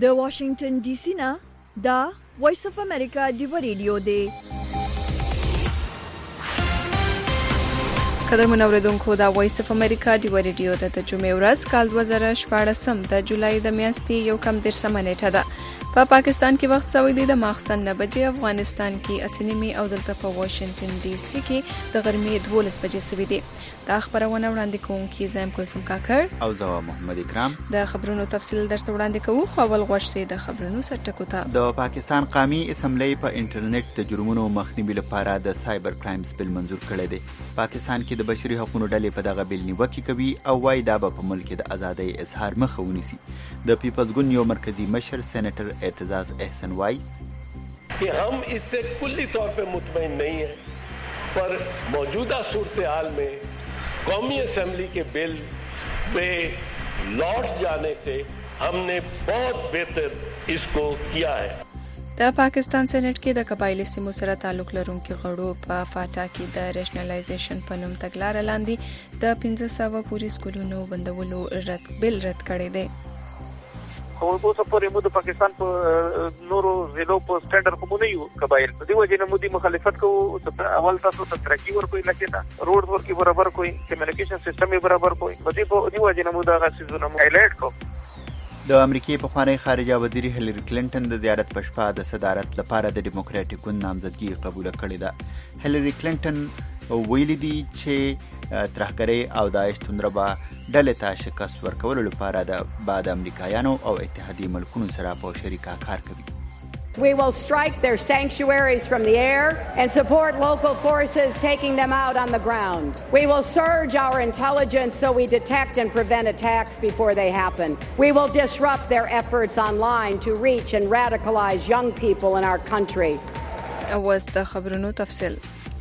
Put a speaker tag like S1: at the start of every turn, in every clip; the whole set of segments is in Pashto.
S1: د واشنگټن ډي سي نه دا وایس اف امریکا دی ریډیو دی.
S2: قدرمن اوریدونکو دا وایس اف امریکا دی ریډیو د جمعې ورځ کال 2014 د جولای د میاشتې یو کم 13 نیټه ده. په پاکستان کې وخت سوی دی د ماخستن 9 بجې، افغانستان کې اتنیمي او دلته په واشنگټن ډي سي کې د غرمې 12 بجې سوی دی. دا خبرونه وړاندې کوونکی زم کلثوم کاکړ
S3: او زه محمد اکرام.
S2: د خبرونو تفصیل درته وړاندې کوو، خو اول غوښتي د خبرونو سرټکو ته.
S3: د پاکستان قومي اسمبلی په انټرنیټ د جرمونو مخنیوي لپاره د سایبر کرایمز بل منظور کړی دی. پاکستان کې د بشري حقوقو ډلې په دغه بل نیوکه کوي او وايي دا به په ملک کې د ازادۍ اظهار مخه ونیسي. د پیپلز ګوند یو مرکزی مشر سېنیټر اعتزاز احسن وايي
S4: कि हम इससे कुल्ली तौर पे मुतमईन नहीं है, पर मौजूदा सूरत हाल में कौमी असम्बली के बिल पे लौट जाने से हमने बहुत बेहतर इसको किया है.
S2: د پاکستان سېنات کې د قبایلی سیمو سره تعلق لرونکو غړو په فاټا کې د ریشنلایزیشن په نوم تګلارې لاندې د 1500 پوری سکولونو بندولو رد کړی دی.
S5: خو اوس پورې مو د پاکستان په نورو ضلعو په سټانډرډ کوم نه یو قبایل په دی وجه نه مو دي مخالفت کوو. اول تاسو ته ترقی ورکوي، لکه روډ ورکی برابر کوي، کمیونیکیشن سیستم برابر کوي. په دې وجه نه مو دا غوښتنه مو هایلایټ کوو.
S3: د امریکای پخوانی خارجه وزیر هیلری کلینټن د زیارت په شپه د صدارت لپاره د ډیموکراټیک ګوند نامزدګي قبول کړې ده. هیلری کلینټن ویلي دي چې ترهګرۍ او داعش تندربه ډلې ته شکست ورکولو لپاره د بعد امریکایانو او اتحادیه ملکونو سره په شریکه کار کوي.
S6: We will strike their sanctuaries from the air and support local forces taking them out on the ground. We will surge our intelligence so we detect and prevent attacks before they happen. We will disrupt their efforts online to reach and radicalize young people in our country.
S2: اوس د خبرونو تفصیل.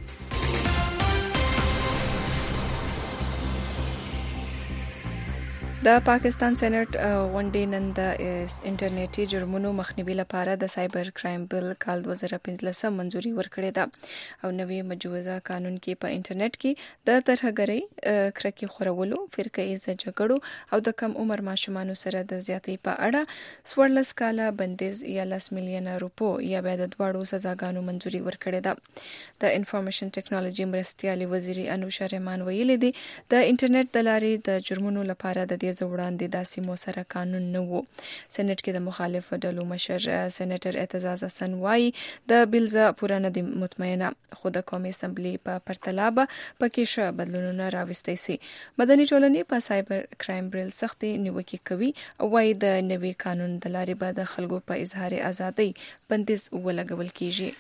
S2: د پاکستان سېنات غونډې نن د انټرنیټي جرمونو مخنیوي لپاره د سایبر کرایم بل کال 2015 منځوري ورکړې ده او نوې مجوزه قانون کې په انټرنیټ کې د ترهګرۍ، کرکې خورولو، فرقه‌ایز جګړو او د کم عمر ماشومانو سره د زیاتې په اړه 14 کاله بندیز یا 10 میلیونه روپو یا بیا د دواړو سزاګانو منځوري ورکړې ده. د انفارمیشن ټیکنالوژي مرستیالي وزیر انوشا رحمان ویلي دي د انټرنیټ د لارې د جرمونو لپاره د وړاندې داسې مو سره قانون نه وو. سېنات کې د مخالف ډلو مشر سېنیټر اعتزاز احسن وايي د بلزا پوره نه دي مطمئنه، خو د قومي اسمبلی په پرتله به پکې ښه بدلونونه راوستي سي. مدني ټولنې په سایبر کرایم بل سختي نیوکه کوي او وايي د نوي قانون د لارې به د خلکو په اظهار ازادي بندیز ولګول کیږي.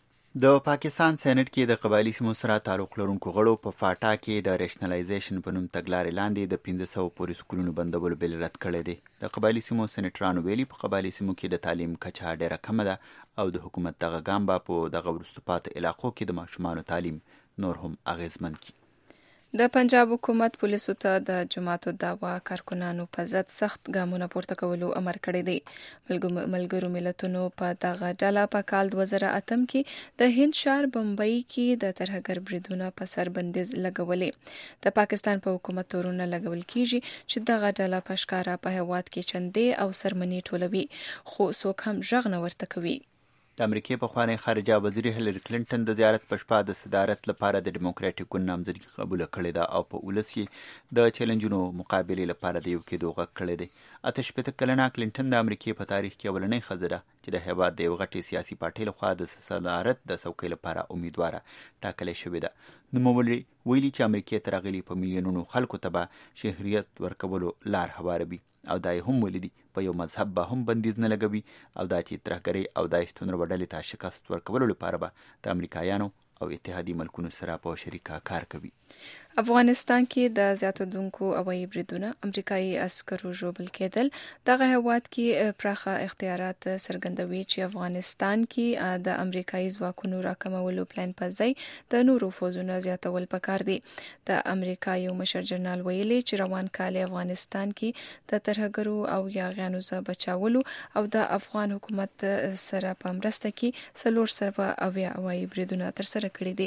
S3: د پاکستان سېنات کې د قبایلی سیمو سره تعلق لرونکو غړو په فاټا کې د ریشنلایزیشن په نوم تګلارې لاندې د 1500 پوری سکولونو بندولو بل رد کړی دی. د قبایلی سیمو سېنیټرانو ویلي په قبایلی سیمو کې د تعلیم کچه ډېره کمه ده او د حکومت دغه ګام به په دغه وروسته پاتې علاقو کې د ماشومانو تعلیم نور هم اغیزمن کړي. د پنجاب حکومت پولیسو ته د جماعتو دعوا کارکنانو په ضد سخت ګامونه پورته کولو امر کړی دی. ملګرو ملتونو په دغه ډله په کال 2008 کې د هند ښار بمبئی کې د ترهګر بریدونو په سر بندیز لګولې. د پاکستان په حکومت تورونه لګول کیږي چې دغه ډله په ښکارا په هواد کې چندې او سرمنې ټولوي، خو څوک هم ژغ نه ورته کوي. د امریکای پخوانی خارجه وزیر هیلری کلینټن د زیارت په شپه د صدارت لپاره د ډیموکراټیک ګوند نامزدګي قبول کړې ده او په ولس یې د چیلنجونو مقابلې لپاره د یو کېدو غږ کړی دی. 88 کلنه کلینټن د امریکای په تاریخ کې اولنۍ ښځه ده چې د هیواد د یو غټې سیاسي پارټۍ لخوا د صدارت د څوکۍ لپاره امیدواره ټاکلې شوې ده. نوموړي ویلي چې امریکای ته راغلي په میلیونونو خلکو ته به شهریت ورکولو لار هواروي او دا یې هم ویلي دي په یو مذهب به هم بندیز نه لګوي او دا چې ترهګرۍ او داعش تندربه ډلې ته شکست ورکولو لپاره به د امریکایانو او اتحادیه ملکونو سره په شریکه کار کوي.
S2: افغانستان کې د زیاتېدونکو هوایي بریدونو امریکایي عسکرو ژوبل کېدل دغه هیواد کې پراخه اختیارات څرګندوي چې افغانستان کې د امریکایي ځواکونو راکمولو پلان په ځای د نورو فوزونو زیاتول پکار دي. د امریکا یو مشر جنرال ویلي چې روان کال افغانستان کې د ترهګرو او یاغیانو څخه بچاولو او د افغان حکومت سره په مرسته کې 400 هوایي بریدونه ترسره کړي دي.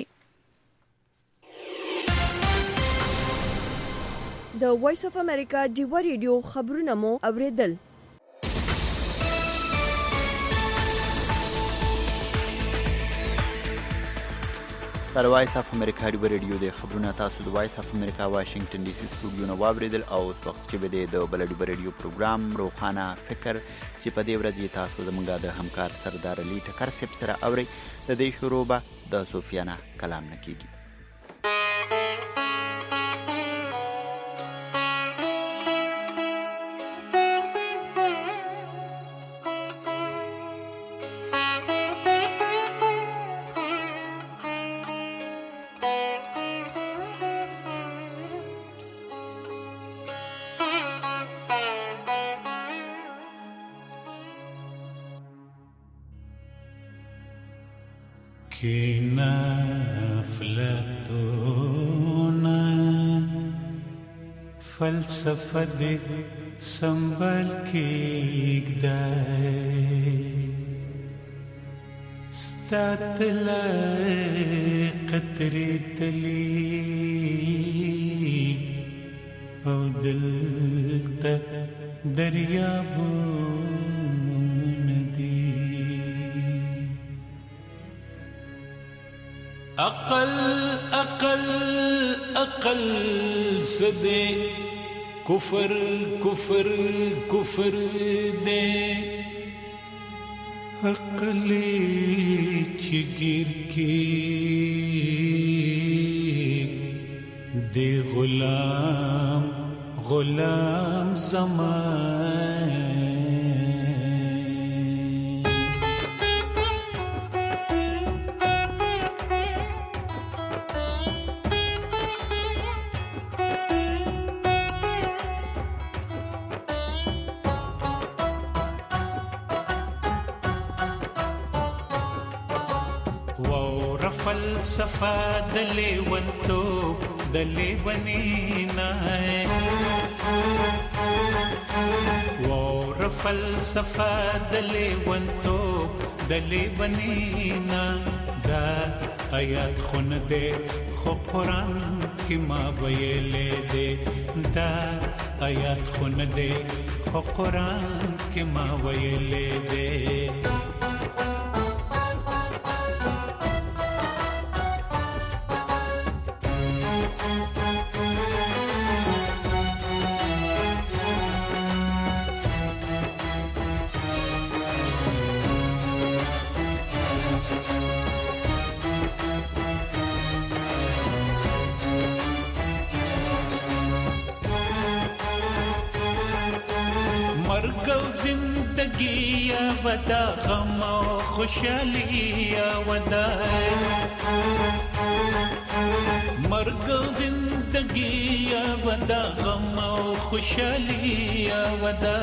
S1: د وایس اف امریکا دی ریډیو خبرونه مو اوریدل.
S3: د وایس اف امریکا ډیو ریډیو د خبرونه تاسو د وایس اف امریکا واشنگټن ډي سي سټوډیو نو واوریدل او وخت کې به د بل ډیو ریډیو پروګرام روخانه فکر چې په دې ورځ تاسو زموږ د همکار سردار علي ټکر سپ سره اوري د دې شروع به د سفیانه کلام نکېږي.
S7: کینا افلاطونا فلسفه دې سنبال کېږدی ستا طلای قطرې تلي او دلته دریابونه دي. عقل سدے کفر دے عقل چگیر کی دے غلام زمان فلسفه د لیونتوب د لیونینا وور فلسفه د لیونتوب د لیونینا دا آیات خون دے خو قرآن کی ما ویلے دے دا آیات خون دے خو قرآن کی ما ویلے دے. زندگی ودا غم و خوشحالی ودا مرگ و زندگی ودا غم و خوشحالی ودا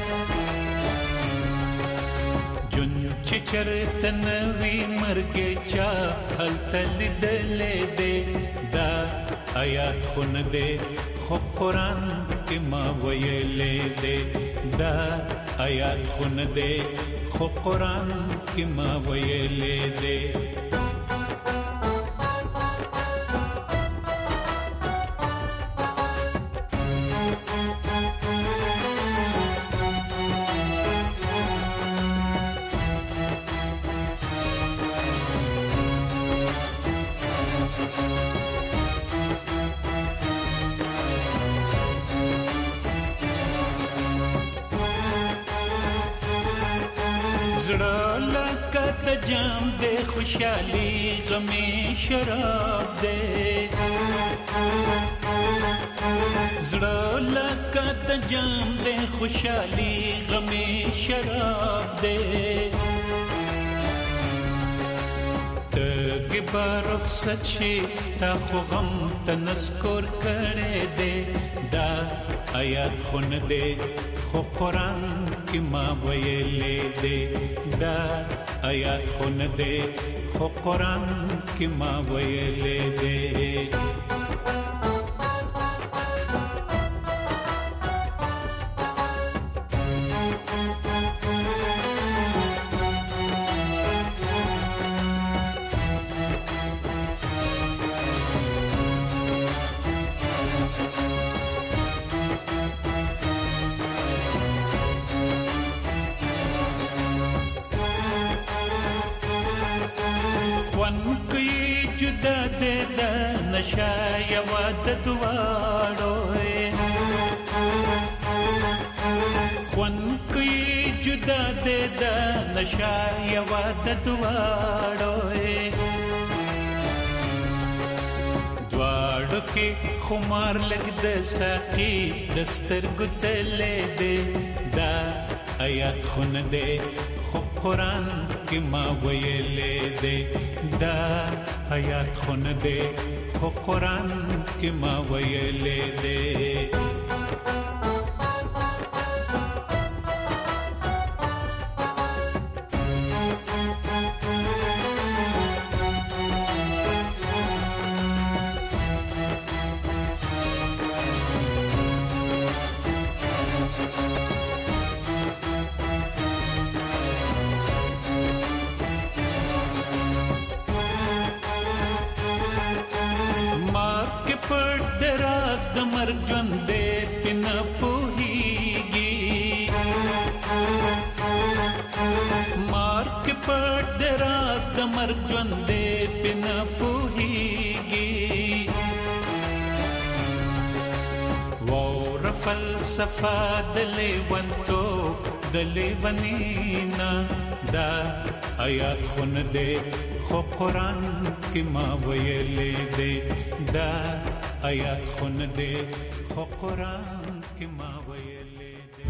S7: جن چرتن وی مرگ چا هل تل دل دے دا آیات خون دے خو قرآن کی ما ویلے دے دا آیات خون دے خو قرآن کی ما ویلے دے. زړه لکه د جام دے خوشحالی غمی شراب دے زړه لکه د جام دے خوشحالی غمی شراب دے تګ برخصت شي تا خو غم تنذکر کړه دے دا آیات خون دے خو قرآن کی ما ویلے دے دا آیات خون دے خو قرآن کی ما ویلے دے. نشا یوا د دواړو خون کوي جدا دې د نشا یوا د دواړو دواړو کې خمار لګ د ساقي دستر ګتلې دې دا آیات خون دې خو قرآن کې ما ویلې دې دا آیات خون دې خو قرآن کې ما ویلې دې فلسفه دلی ونتو دلی ونینا دا آیات خون دے خو قرآن کی ما ویلے دے دا آیات خون دے خو قرآن کی ما ویلے دے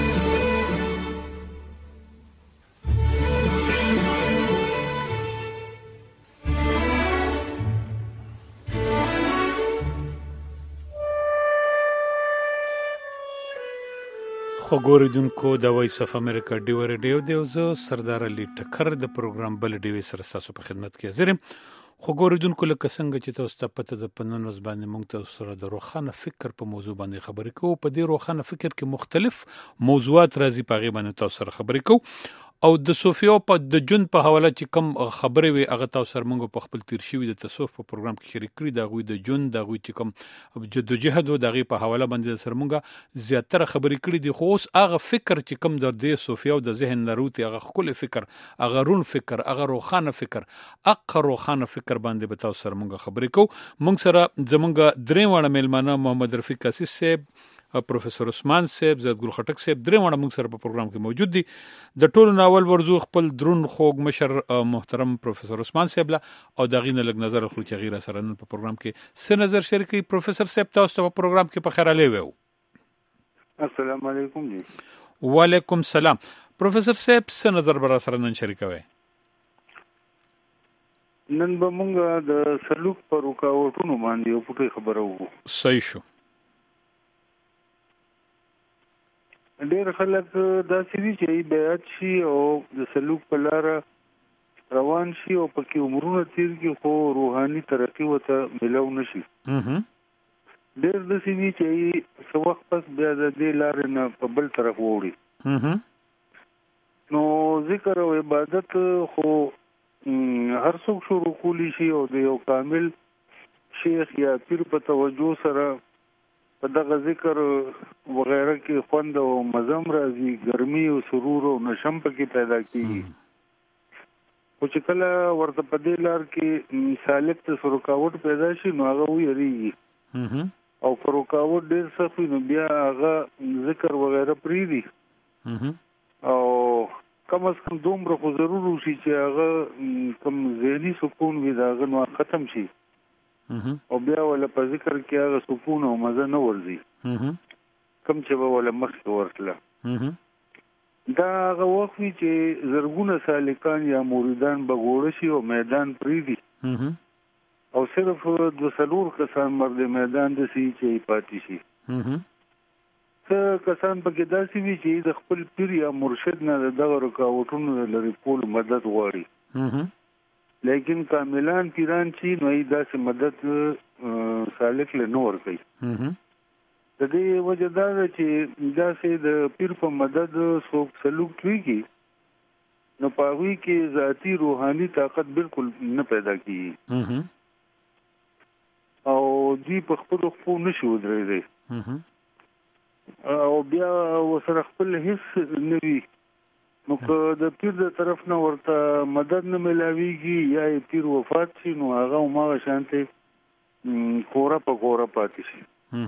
S8: خوګوریدونکو د وایس اف امریکا ډیو ریډیو دی او زه سردار علي ټکر د پروګرام بل ډیوي سره تاسو په خدمت کې حاضر یم. خوګوریدونکو لکه څنګه چې تاسو ته پته د پنونوز باندې موږ تاسو سره د روخانه فکر په موضوع باندې خبرې کوو. په دې روخانه فکر کې مختلف موضوعات راځي په غي باندې تاسو سره خبرې کوو او د صوفیو په د جون په حواله چې کم خبرې وي هغه تاسو سره موږ په خپل تیر شوی د تصوف په پروګرام کې شریک کړی دا غوي د جون دا غوي چې کم جدوجہد او دغه په حواله باندې سره موږ زیاتره خبرې کړې دي. خو اوس هغه فکر چې کم د صوفیو د ذهن نروتي هغه خپل فکر هغه رون فکر هغه روخانه فکر روخانه فکر باندې به تاسو سره موږ خبرې کوو. موږ سره زمونږ درې وړه میلمانه محمد رفیق کاسیس صاحب پروفیسور عثمان صاحب زیدګل خټک صاحب درې وړه موږ سره په پروګرام کې موجود دي. د ټولو ناول ورزو خپل درون خوږ مشر محترم پروفیسور عثمان صاحب لا او دغې نه لګ نظر خپل چې غیر سره نن په پروګرام کې څه نظر شریکي. پروفیسور صاحب تاسو په پروګرام کې په خیر علي وو.
S9: السلام علیکم جی.
S8: وعلیکم السلام. پروفیسور صاحب څه نظر بر سره نن شریکوي؟
S9: نن به موږ د سلوک پر رکاوټونو باندې یو پټه خبره وو.
S8: صحیح شو.
S9: ډېر خلک داسې دي چې بیعت شي او د سلوک په لاره روان شي او پکې عمرونه تیر کې خو روحاني ترقي ورته ملو نشي. ډېر داسې دي چې څه وخت پس بیا د دې لارې نه په بل طرف وړي. نو ذکر او عبادت خو هر څوک شروع کولی شي او د یو کامل شیخ یا پیر په توجه سره په دغه ذکر وغیرہ کې خوند او مزم راځي، ګرمي او سرور او نشم پکې پیدا کیږي. خو چې کله ورته په دې لار کې سالک ته رکاوټ پیدا شي نو هغه ویریږي او پر رکاوټ ډېر سخت نو بیا هغه ذکر وغیرہ پریږدي او کم از کم دومره خو ضرور وشي چې هغه کم ذهني سکون وي دا هغه نو ختم شي او بیا ولا په ذکر کې هغه سکون او مزه نه ورځي کم چې به ولا مخکې ورتله. دا هغه وخت وي چې زرګونه سالکان یا مریدان به ګوړه شي او میدان پریږدي او صرف د څلور کسان مرد میدان داسې چې پاتې شي. څه کسان پکې داسې وي چې د خپل پیر یا مرشد نه دغه رکاوټونو لري کول مدد غواړي، لیکن کاملان پیران چې نو داسې مدد سالک له نور کوي. د دې وجه دا ده چې داسې د پیر په مدد څوک سلوک کوي نو په هغوی کې ذاتي روحاني طاقت بالکل نه پیدا کیږي او دوی په خپلو خپو نشي ودرېدی او بیا ورسره خپل هیڅ نه وي. نو که د پیر د طرف نه ورته مدد نه ملاویږي یا پیر وفات شي نو هغه هماغه شانتې کورا په کورا پاتې شي.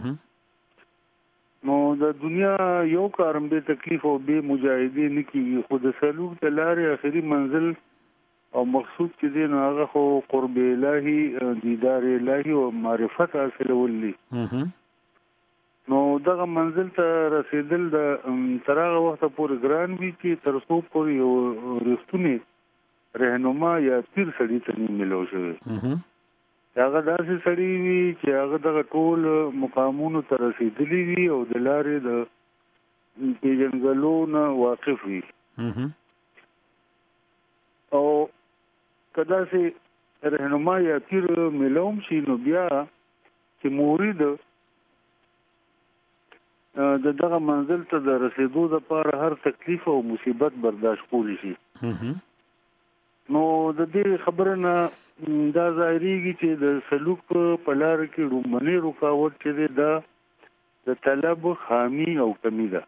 S9: نو د دنیا یو کارم به تکلیف او به مجاهدین کیږي، خو د سلوک د لارې اخري منزل او مقصود چې دی نو هغه خو قرب الهی، دیدار الهی او معرفت حاصلول دي. نو دغه منزل ته رسیدل د ترغه وخت پورې ګران وي چې تر څو پورې یو رښتونی رهنما یا پیر سړی ته نه ملو شوی. هغه داسې سړی وي چې هغه دغه ټول مقامونو ته رسیدلی وي او د لارې د پیژنګلو نه واقف وي. او کدا سي رهنما یا پیر ملوم شي نو بیا چې مرید د دغه منزل ته د رسیدو لپاره هر تکلیف او مصیبت برداشت کولی شي. نو د دې خبره نه دا ظاهريږي چې د سلوک په لار کې رومنې رکاوټ چې دا د طلب خامي او کمی ده.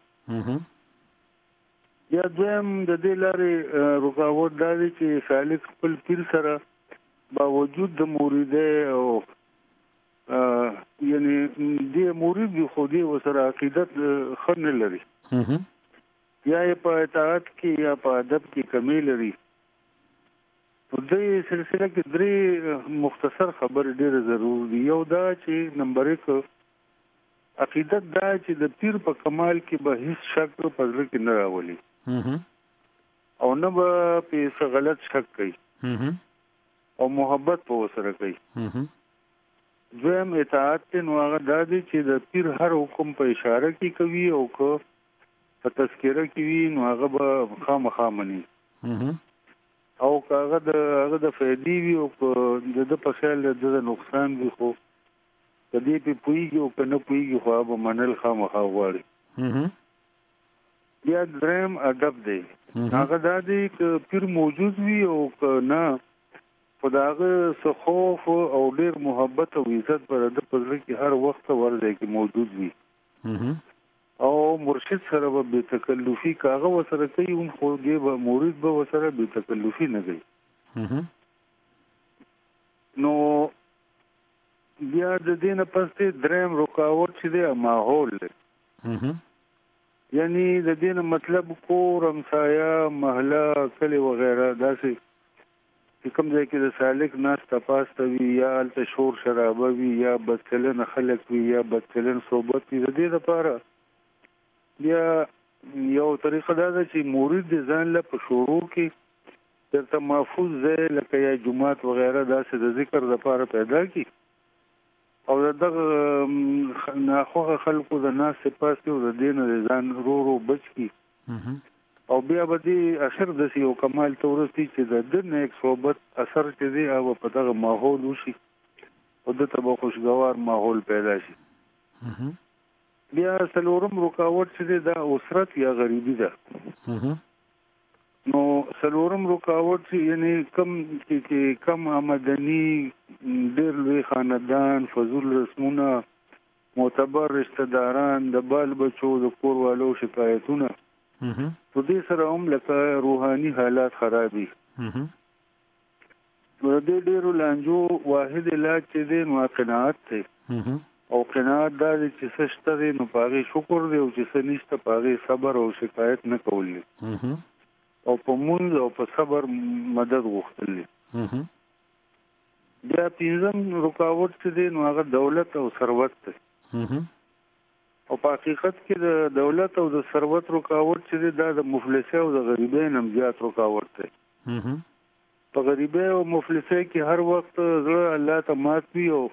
S9: یا دویم د دې لارې رکاوټ دا دی چې سالک خپل پیر سره باوجود د مریده او یعنی د مرید خو دې وسره عقیدت خن لري، یا په اطاعت کې یا په ادب کې کمی لري. په دې سلسله کې درې مختصر خبر ډېر ضروري دي. یو دا چې نمبر 1 عقیدت دا چې د پیر په کمال کې به هیڅ شک په ځل کې نه راولي او نه به په غلط شک کوي او محبت په وسره کوي. دویم اطاعت نو هغه دا دی چې د پیر هر حکم په اشاره کې کوي او کو په تذکره کې وي نو هغه به خامخا مني او هغه د فائدې وي او د په خیال د نقصان وي خو کدی په پویږي او کنه پویږي خو به منل خامخا غواړي. بیا دریم ادب دی. هغه دا دی چې پیر موجود وي او نه خداغه څخه خوف او ډیر محبت او عزت پر د پزړه کې هر وخت ورځي کې موجود وي او مرشد سره به تکلفي کاغه وسره کوي هم خو دې به مرید به وسره به تکلفي نه کوي. نو بیا د دې نه پسته دریم رکاوټ چې دی ماحول دی. یعنی د دې نه مطلب کور همسایا محله کلی وغیرہ داسې کوم ځای کې د سالک ناس تپاسته وي یا الته شور شرابه وي یا بدچلن خلک وي یا بدچلن صحبت وي. د دې لپاره بیا یو طریقه دا ده چې مرید ځان له په شروع کې درته محفوظ ځای لکه یا جمعات وغیرہ داسې د ذکر لپاره پیدا کی او دغه ناخوغه خلکو د ناس پاسته او د دین ځان رو بچ کی او بیا به دې اخر د یو کمال تورستی چې د دنه یک صحبت اثر چې دی او په دغه ماحول وشي او د تبو خوشگوار ماحول پیدا شي. بیا سلورم رکاوټ چې دی دا اسرت یا غریبی ده. نو سلورم رکاوټ یعنی کم آمدنی، ډېر لوی خاندان، فضول رسمونه، معتبر رشتہ داران، د بال بچو د کور والو شکایتونه په دې سره هم لکه روحاني حالات خرابي. نو دې ډېرو لانجو واحد علاج چې دی نو قناعت دی او قناعت دا دی چې څه شته دی نو په هغې شکر دی او چې څه نشته په هغې صبر او شکایت نه کول دی او په مونځ او په صبر مدد غوښتل دي. بیا پنځم رکاوټ چې دی نو هغه دولت او ثروت دی او په حقیقت کې د دولت او د ثروت رکاوټ چې دی دا د مفلسۍ او د غریبۍ نه زیات رکاوټ دی. په غریبۍ او مفلسۍ کې هر وخت زړه الله ته مات وي او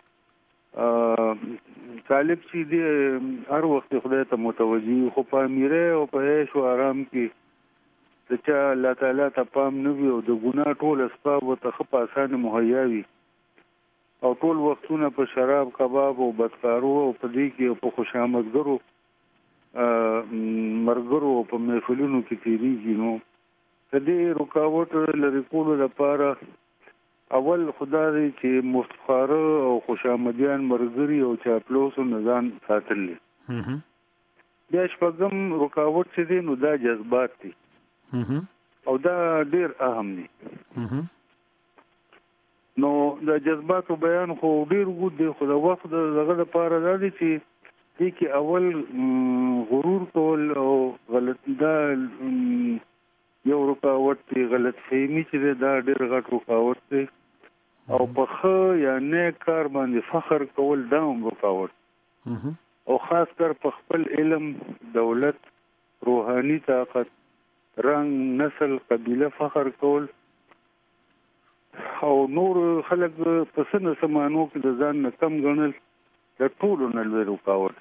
S9: طالب چې دی هر وخت خدای ته متوجي خو په امیرۍ او په عیش او آرام کې د چا الله تعالی ته پام نه وي او د ګناه ټول اسباب ورته ښه په اسانه مهیا وي او ټول وختونه په شراب کباب او بدکارو او په دې کې په خوشامدګرو مرګرو په محفلونو کې تیریږي. نو د دې رکاوټ لري کولو لپاره اول خدای دې چې مفتخاره او خوشامدیان مرګري او چاپلوس نزان ساتلې. بیا شپږم رکاوټ چې دی نو دا جذبات دي او دا ډیر اهم دي. نو د جذباتو بیان خو ډیر وګد دی، خو د وخت دغه لپاره دا دی چې دې کې اول غرور کول او غلط دا یو رکاوټ دی، غلط فهمي چې دا ډیر غټ رکاوټ دی، او په ښه یا نیک کار باندې فخر کول دا هم رکاوټ، او خاص کر په خپل علم، دولت، روحاني طاقت، رنګ، نسل، قبیله فخر کول، او نور خلک په سن سمانو کې د ځان نه کم ګڼل د ټولو نه لوی رکاوټ.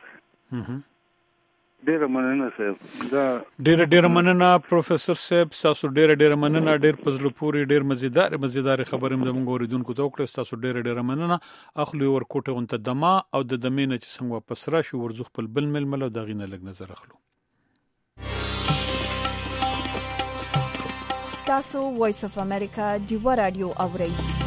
S9: ډیره مننه صاحب. دا
S8: ډیره مننه پروفیسور صاحب، تاسو ډیره مننه، ډیر پزله پوری، ډیر مزیدار خبرې موږ اوریدونکو ته وکړه. تاسو ډیره مننه. اخلو ورکوټه اونته دما او د دمینه چې څنګه واپس راشي ورزخ په بل ململ او دغینه لګ نظر اخلو.
S1: تاسو وایس اف امریکا دیوا رادیو اورئ.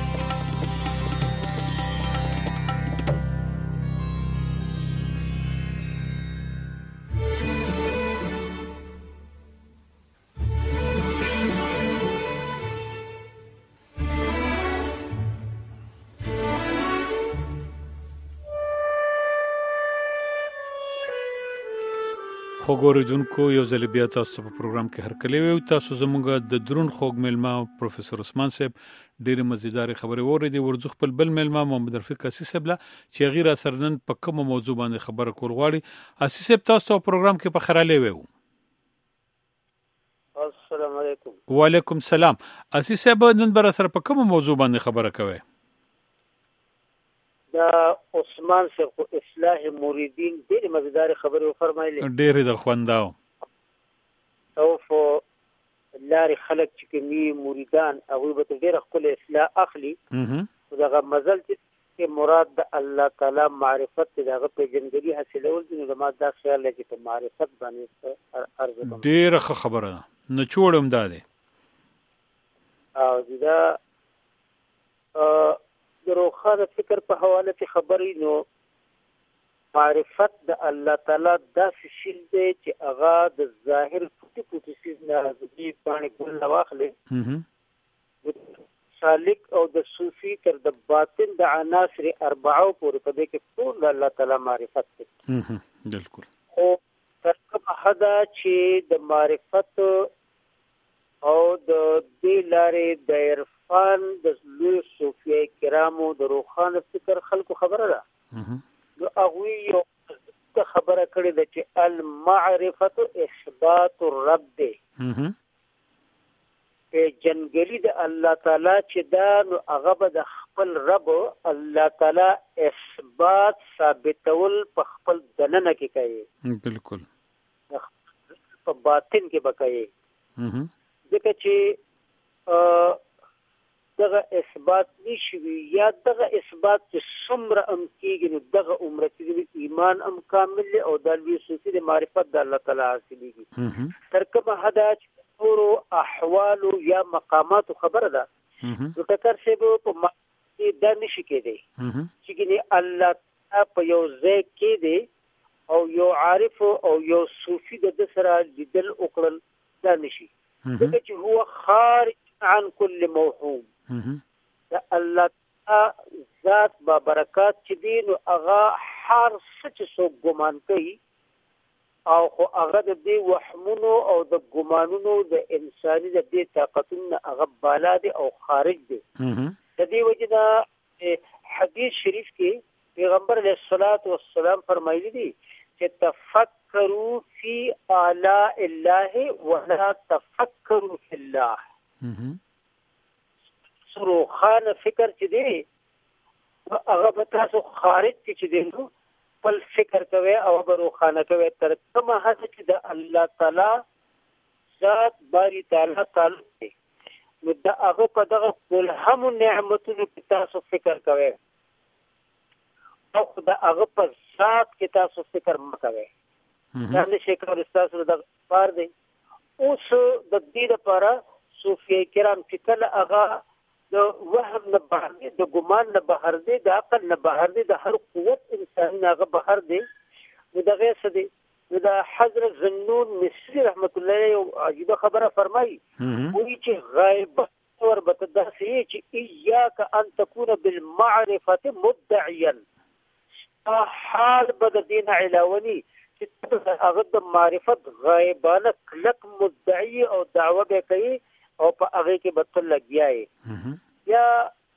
S1: خو ګوریدونکو یو ځل بیا تاسو په پروګرام کې هرکلی وي. تاسو زموږ د درون خوږ ملما پروفیسور عثمان صاحب ډېرې مزیدار خبرې واورېدې. ورځو خپل بل ملما محمد رفیق اسي صاحب له چې غیر اثرنن په کومه موضوع باندې خبره کول غواړي. اسي صاحب تاسو په پروګرام کې په خراله وي.
S10: السلام علیکم.
S8: وعلیکم السلام. اسي صاحب نن بر سره په کومه موضوع باندې خبره کوي؟
S10: دا عثمان صاحب اصلاح مریدین ډېر مزیدار خبرې فرمایلې.
S8: ډېر د خونداو
S10: او فو لارې خلک چې کومي مریدان هغه به ډېر خپل اصلاح اخلي. دغه مزل چې مراد د الله تعالی معرفت دغه پیژندګي حاصلول دي. نو ما دا خیال لري چې معرفت باندې ارزه
S8: ډېر خبره نه چوړم داده.
S10: او دا د روخانه فکر په حواله کې خبرې نو معرفت د الله تعالی داسې شی دی چې هغه د ظاهر پټي سیز نه راځي باندې ګل واخلې سالک او د صوفي تر د باطن د عناصر اربعه پورې په دې کې ټول الله تعالی معرفت دی.
S8: بالکل.
S10: او تر کومه حدا چې د معرفت او د دې لارې د عرفان د لوی صوفیه کرامو د روخانه فکر خلکو خبره ده. نو هغه یو خبره کړې ده چې المعرفت اثبات الرب دی. په جنګلی د الله تعالی چې دا نو هغه به د خپل رب الله تعالی اثبات ثابتول په خپل دننه کې کوي.
S8: بالکل.
S10: په باطن کې بکایي. ځکه چې دغه اثبات نشي یا دغه اثبات چې څومره ام کېږي نو دغه عمر چې ایمان ام کامل او د لوی صوفي د معرفت د الله تعالی حاصلېږي. تر کومه حدا چې ټولو احوالو یا مقاماتو خبره ده نو ټکر شی به په معنی دا نشي کېدی چې ګینه الله په یو ځای کې دی او یو عارف او یو صوفي د سره لیدل وکړل دا نشي. ځکه چې هو خارج عن كل موهوم. دا الله ذات با برکات چې دی نو هغه هر څه چې څوک ګمان کوي او خو هغه د دې وهمونو او د ګمانونو د انساني د دې طاقتونو هغه بالا دی او خارج دی. د دې وجه دا حدیث شریف کې پیغمبر علیه الصلاۃ والسلام فرمایلی دي چې تفکروا فی آلاء الله ولا تفکروا فی الله. روخانه فکر چې دی هغه به تاسو خارج چې دی نو خپل فکر کوي او به روخانه کوي تر کومه حد چې د الله تعالی ذات باری تعالی دی نو دا هغه په دغه ټول هم نعمتونو کې تاسو فکر کوي او دا هغه په ذات کې تاسو فکر مکوي. دا نشي کولای تاسو د بار دی. اوس د دې لپاره صوفي کرام چې کله هغه د وهم نه بهر دی، د ګمان نه بهر دی، د عقل نه بهر دی، د هر قوت انساني نه هغه بهر دی. نو دغه څه دی نو د حضرت ذنون مصری رحمت الله علیه عجیبه خبره فرمایي وایي چې غیبت وربته داسې چې ایاک ان تكون بالمعرفه مدعيا حال بد دین علاونی چې هغه د معرفت غایبانه کلک مدعی او دعوه به کوي او په هغه کې بتل لګیاي یا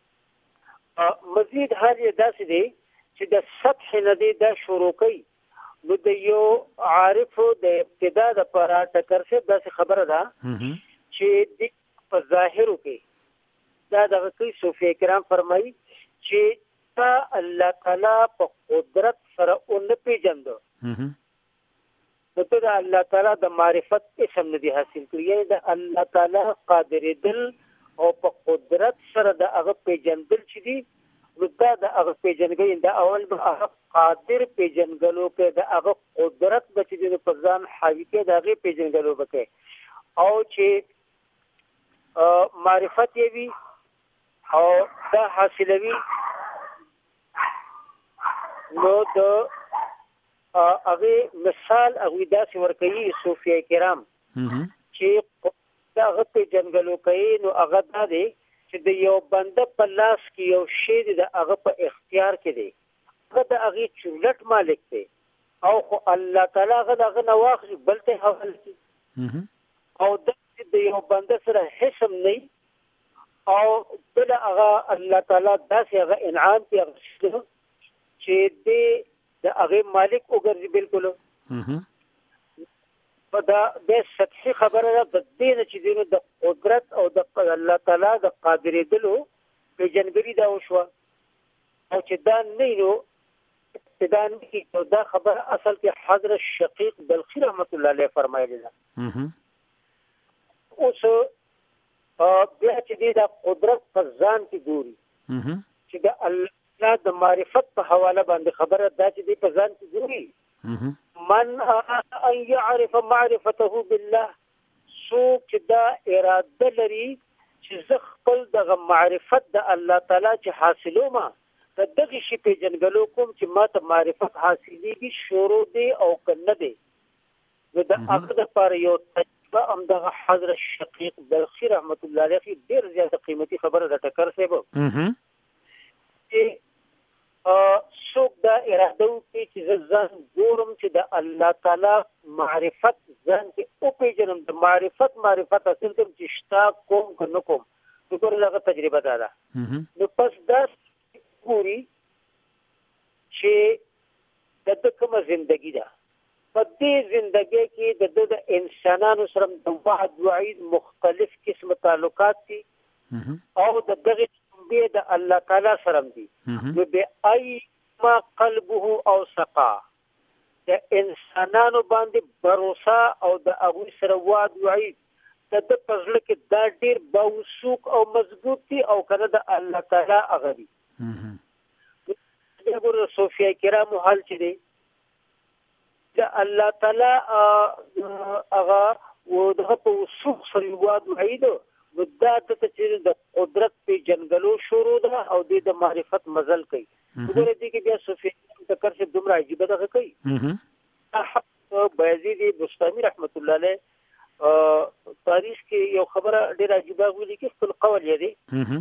S10: مزید حال یې داسې دی چې د سطح ندی دا شروع کوي نو د یو عارف د ابتدا د پر ټکر څخه داسې خبره ده چې د په ظاهرو کې دا د کوي صوفي کرام فرمایي چې تا الله تعالی په قدرت سره اون پیژندو نو ته د الله تعالی د معرفت اسم ندی حاصل کړی د الله تعالی قادر دل او په قدرت سره د هغه پیژندل چې دی دا د هغه پیژنګي د اول به هغه قادر پیژنګلو کې د هغه قدرت بچی د پرځان حاوی کې د هغه پیژنګلو وکړي او چې معرفت یې وی او دا حاصلوي نو د هغه مثال هغه داسې ورکوي صوفي کرام چې دا هغه پیژنګلو کوي نو هغه دا دی چې د یو بنده په لاس کې یو شی د هغه په اختیار کې دی هغه د هغه چولټ مالک دی او خو الله تعالی هغه نه واخلي بل ته حواله کوي او د یو بنده سره حسم نه او بل هغه الله تعالی داسې هغه انعام کوي چې د هغه مالک وګرځي بالکل په دا د سطحي خبره ده د دې چې دینو د قدرت او د الله تعالی د قادر دلو په جنګري دا وشو او چې دا نه نو ابتدان کې دا خبره اصل کې حضرت شقیق بلخی رحمت الله علیه فرمایلی ده اوس بیا چې د قدرت په ځان کې ګوري چې د الله د معرفت په حواله باندې خبره ده چې په ځان کې ګوري من ان يعرف معرفته بالله سوق دا اراده لري چې زه خپل د معرفت د الله تعالی چې حاصلو ما د دغه شی په جنګلو کوم چې ما ته معرفت حاصلېږي شروع دی او کنه دی د هغه لپاره یو تجربه هم د حضرت شقیق بلخی رحمت الله علیه ډیر زیاته قیمتي خبره ده ټکر سیبو څوک دا اراده وکړي چې ځان ګورم چې د الله تعالی معرفت ځان کې او پیژنم د معرفت اصل کوم چې شتا کوم کنه کوم دغه لږه تجربه ده نو پس دا ګوري چې د کومه ژوندۍ ده په دې ژوندۍ کې د انسانانو سره د وعد وعید مختلف قسم تعلقات دي او دغه د الله تعالی سره دي نو به ای ما قلبه او سقا د انسانانو باندې باور او د هغه سره وعد وعید د پزله کې دا ډیر باوسوک او مضبوط دي او کنه د الله تعالی هغه دي دغه صوفیا کرامو حال چې دي د الله تعالی هغه و دغه په وسوک سره وعد وعید دا چې د قدرت په جنګلو شروع ده او د معرفت مزل کوي وګوره دې کې بیا صوفي تکر څخه دومره عجیب ده کوي بایزید بستانی رحمت الله علیه تاریخ کې یو خبره ډیره عجیبه ویلي کې خپل قول یې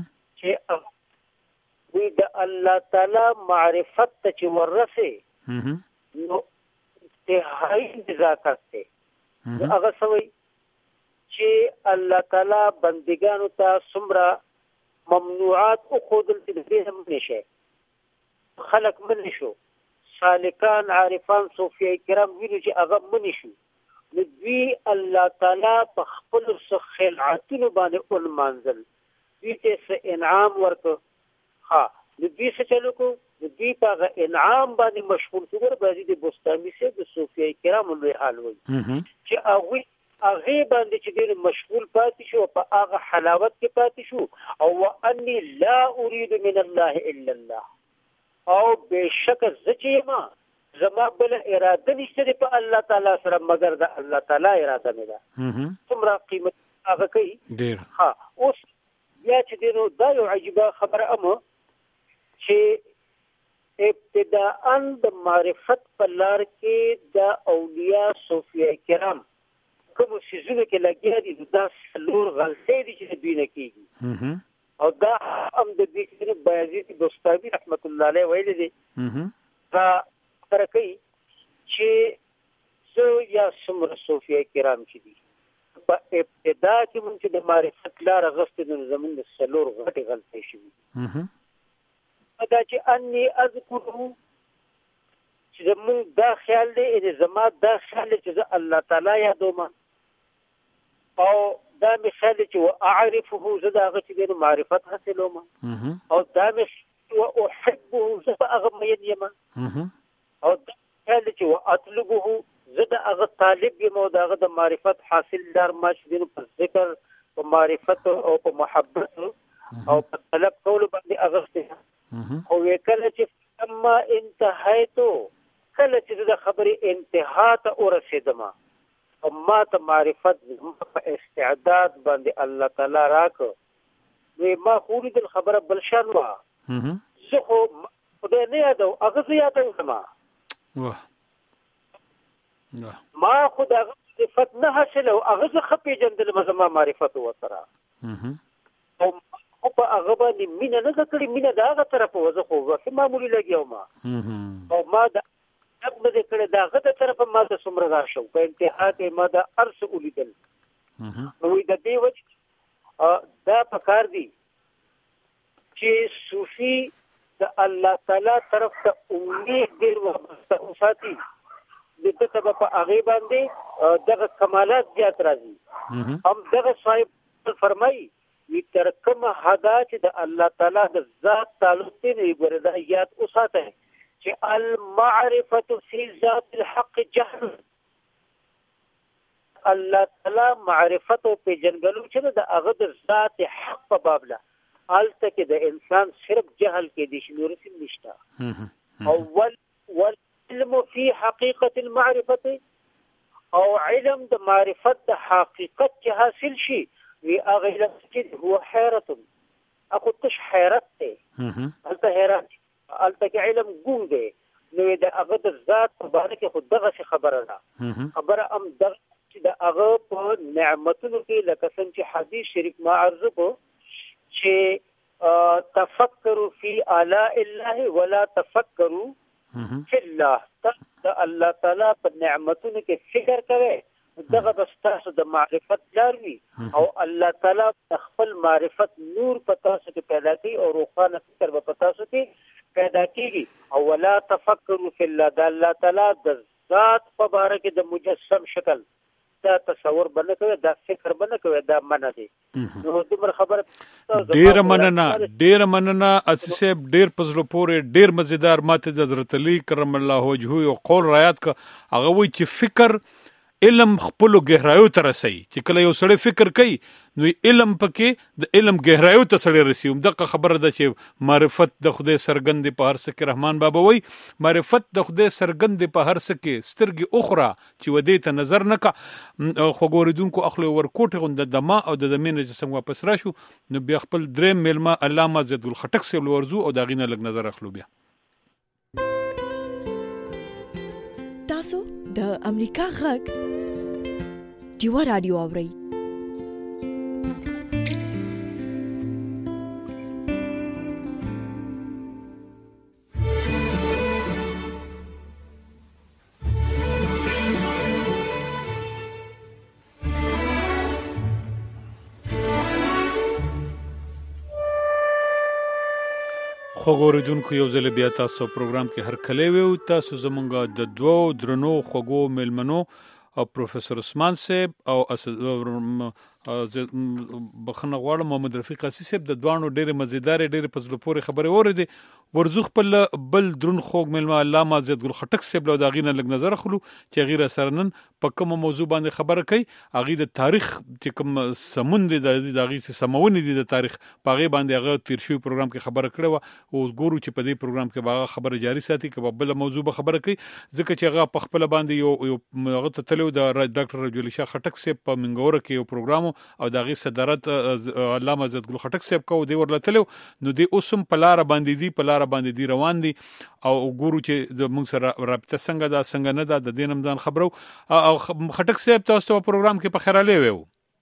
S10: چې وی د الله تعالی معرفت ته چې ورسه نو انتهایی نزاکت ده هغه سوی چې الله تعالی بندگانو ته څومره ممنوعات او خودل دې هم نشي خلق من شو سالکان عارفان صوفیای کرام ویلو چې هغه من شو نو دوی الله تعالی په خپل خلعاتونو باندې اول منزل دوی ته انعام ورکو ها نو دوی څه چلو کو دوی په انعام باندې مشغول شو بعضی د بستانی سه د صوفیای کرام له حال وي چې هغه باندې چې ډېر مشغول پاتې شو په هغه حلاوت کې پاتې شو او واني لا اريد من الله الا الله او بشک زچېما زما بل اراده نشته په الله تعالی سره مگر د الله تعالی اراده نه ده څومره قیمت هغه کوي ډېر ها اوس بیا چې دینو دا یو عجیبه خبره امه چې ابتداءً د معرفت په لار کې د اولیاء صوفیای کرام کوم کوم سيزونه کې لګیا دي دا څلور غلطۍ دي چې دوی نه کېږي او دا هم د دې بایزید بستامي رحمت الله علیه ویلي دي دا ترکي چې زه یا څومره صوفیه کرام چې دي په ابتدا کې مونږ چې د معرفت لار غوښتو نو زمونږ د څلور غټې غلطۍ شوي دا چې اني اذكره چې زمونږ دا خیال دی چې زما دا خیال دی چې زه الله تعالی یادوم او دا می خیال دی چې اعرفه زه دا هغه چې د معرفت حاصلوم او دا می احبه زه هغه مین یم او دا خیال دی چې اطلبه زه د هغه طالب یم او د هغه د معرفت حاصل دار ما چې دین په ذکر په معرفت او په محبت او په طلب کولو باندې اغسته او وکړه چې اما انتهایتو کله چې د خبرې انتها ته ورسېدم او ما ته معرفت په استعداد باندې الله تعالی راکړ نو ما خو دې خبره بل شان وا زه خو خدای نه یادو هغه یادو ما خو د معرفت نه حاصل او هغه زه خپې جندل مزما معرفت وسره او په هغه باندې مینه نه کړې مینه د هغه طرف وځه خو واسه معمولی لګیاو ما او ما د خپل د کړه د هغه طرف ما د څومره راشو په انتها کې ما د ارس ولیدل نو د دې وجه دا پکار دی چې صوفي د الله تعالی طرف ته امید ډیر وابسته اوساتي د سبب په هغه باندې دغه کمالات زیات راځي هم دغه صاحب فرمایي وی تر کومه حدا چې د الله تعالی د ذات تعلق دی وردا یاد اوساته چې المعرفه فی ذات الحق جهل الله تعالی معرفت او پیژنګلو چې د هغه د ذات حق په باب له حالت کې د انسان صرف جهل کې دي شنو رسم نشته او علم فی حقیقت المعرفت او علم د معرفت د حقیقت چې حاصل شي وی هغه علم چې هو حیرت اخو تش حیرت ته هلته حیرت هلته علم ګون دی نو د هغه د ذات په اړه کې خود دغه خبره ده خبره هم د چې د هغه په نعمتونو کې لکه څنګه چې حدیث شریف ما عرض کو چې تفکروا فی آلاء الله ولا تفکروا فی الله د الله تعالی په نعمتونو کې فکر کوي دغه بس تاسو د معرفت لاري او الله تعالی خپل معرفت نور په تاسو کې پیدا کوي او روخانه فکر په تاسو کې پیدا کوي او ولا تفکروا فی الله د الله تعالی د ذات په اړه کې د مجسم شکل دا تصور بنه کوي دا فکر بنه کوي دا منه دي نو دمر خبره
S1: ډیر مننه اسیب ډیر پزلو پورې ډیر مزیدار ماته د حضرت علی کرم الله وجهه او قول رایات کا هغه وی چې فکر علم خپل گہرایو ته رسي چې کله یو سړی فکر کوي نو علم پکې د علم گہرایو ته سړی رسي دغه خبره ده چې معرفت د خدای سرګند په هر څه کې رحمان بابا وای معرفت د خدای سرګند په هر څه کې سترګې اخرى چې ودی ته نظر نکا خو ګوریدونکو اخلو ورکوټ غوند د دما او د دمینه چې څنګه واپس راشو نو بیا خپل دریم ملما علامه زید الخټک سیل ورزو او داغینه لګ نظر اخلو بیا
S11: تاسو د امریکا غږ دیوا رادیو اورئ
S1: خوګوریدونکو یو ځل بیا تاسو پروګرام کې هر کله ویو تاسو زمونږ د دوو درنو خوګو ملمنو او پروفیسور عثمان صاحب او بخنه غواړم محمد رفیق قاسی صاحب د دوانو ډېر مزیدار ډېر پزلو پورې خبرې اوریدې ورزو خپل بل درون خوګ ملما علامه زید ګل خټک صاحب له داغینه لګ نظر خلو چې غیر سرنن په کوم موضوع باندې خبره کوي اغه د تاریخ چې کوم سمون دي د داغي سمون دي د تاریخ پاغه باندې هغه تیر شوی پروګرام کې خبره کړو او ګورو چې په دې پروګرام کې باغه خبره جاری ساتي کې بل موضوع به خبره کوي ځکه چې هغه په خپل باندې یو هغه ته تلو د ډاکټر رجل شاه خټک صاحب په منګور کې یو پروګرام او د غي صدارت علامه عزت ګل خټک صاحب کو دی ورلتلو نو دی اوسم پلار باندې دی روان دي او ګورو چې د موږ سره رابطه څنګه نه ده د دینم ځان خبرو او خټک صاحب تاسو په پروګرام کې په خیراله ویو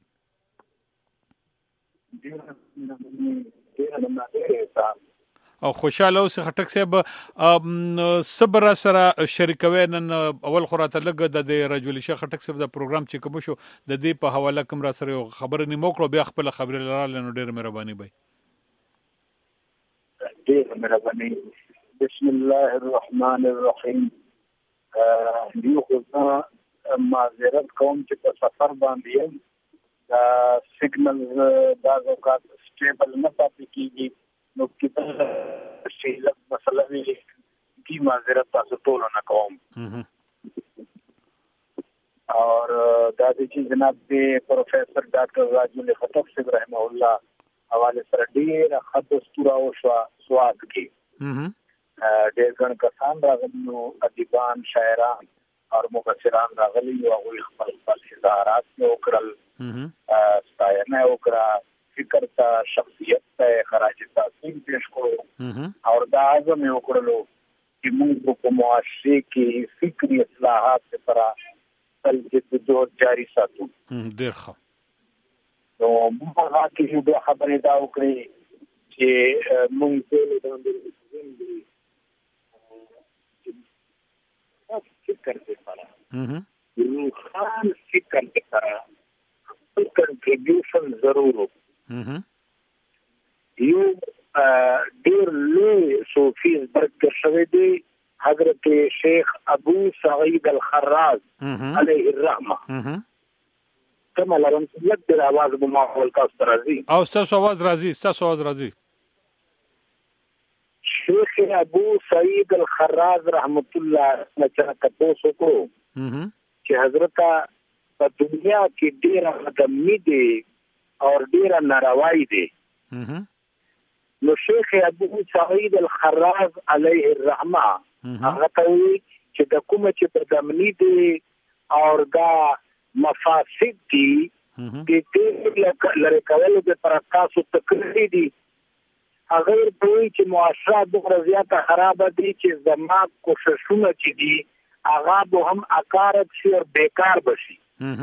S1: او خوشاله اوس خټک صاحب صبر سره شریکوي نن اول خراته لګ د رجل شیخ خټک صاحب د پروګرام چې کوم شو د دې په حواله کوم را سره خبر نه موکړو بیا خپل خبر لراله نو ډیر مهرباني وي
S12: ډیر مهرباني بسم الله الرحمن الرحیم یو خو معذرت کوم چې په سفر باندې یم سیګنل بعض اوقات سټیبل نه پاتې کیږي نو کله چې مسله وی کی معذرت تاسو ټول نه کوم اور دا چې جناب دی پروفیسر ډاکټر راجل خټک صاحب رحمه الله حواله سره ډیر خط استورا او سواد کی ډیر ګڼ کسان راغلي نو ادیبان شاعران اور مفسران راغلي او خپل اظهارات وکړل ستاینه وکړه فکر ته شخصیت ته خراج تحسین پیش کړو اور دا عزم وکړلو چې موږ په معاشره کې فکری اصلاحات لپاره تل جدوجہد جاری ساتو
S1: ډیر ښه
S12: نو موږ هغه د خبرې دا وکړي چې موږ ټول د فکر لپاره روحان فکر لپاره کنټریبیوشن ضرور یو ډیر لوی صوفي برکت شوی دی حضرت شیخ ابو سعید الخراز علیه الرحمه کما لرم لږ د आवाज په ماحول تاسو راځي
S1: او تاسو आवाज راځي
S12: شیخ ابو سعید الخراز رحمت الله نچا تاسو کو چې حضرت په دنیا کې ډیره قدمي دي او ډیره ناروایی دي نو شیخ ابو سعید الخراز علیه الرحمه هغه ته وی چې د کومه چې قدمنی دي او دا مفاسد دي چې لره کولو د پرتاسو تکلیف دي هغه دوی چې معاشره د زیاته خراب دي چې زما کوششونه چې دي هغه به هم اکارت شي او بیکار بشي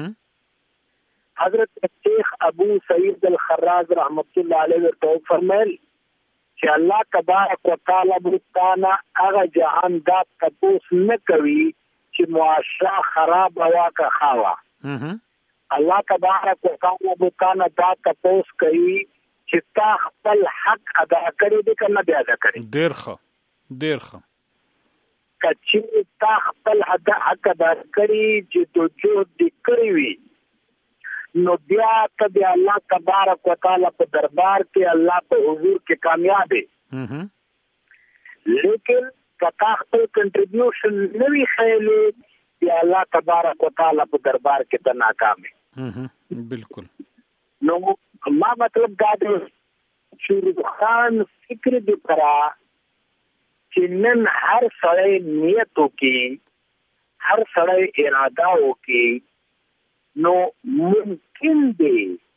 S12: حضرت شیخ ابو سعید الخراز رحمت الله علیه ورته فرمایل چې الله تبارک وتعالى بوتانا هغه جهان دا تاسو نه کوي چې معاشره خراب هوا کا خاوا الله تبارک وتعالى بوتانا دا تاسو کوي چې تا خپل حق ادا کړی دي کنه بیا ادا کړی
S1: ډیر ښه
S12: کچې تا خپل حق ادا کړی چې دوجو دې کړی وي نو بیا ته د الله تبارک وتعالى په دربار کې الله په حضور کې کامیاب دی لیکن کتا خپل کنټریبیوشن نوی خیلې د الله تبارک وتعالى په دربار کې ته ناکام دی
S1: بالکل
S12: نو ما مطلب دا دی چې روحان فکر دی کرا چې نن هر سړی نیت وکي هر سړی اراده وکي نو ممکن دی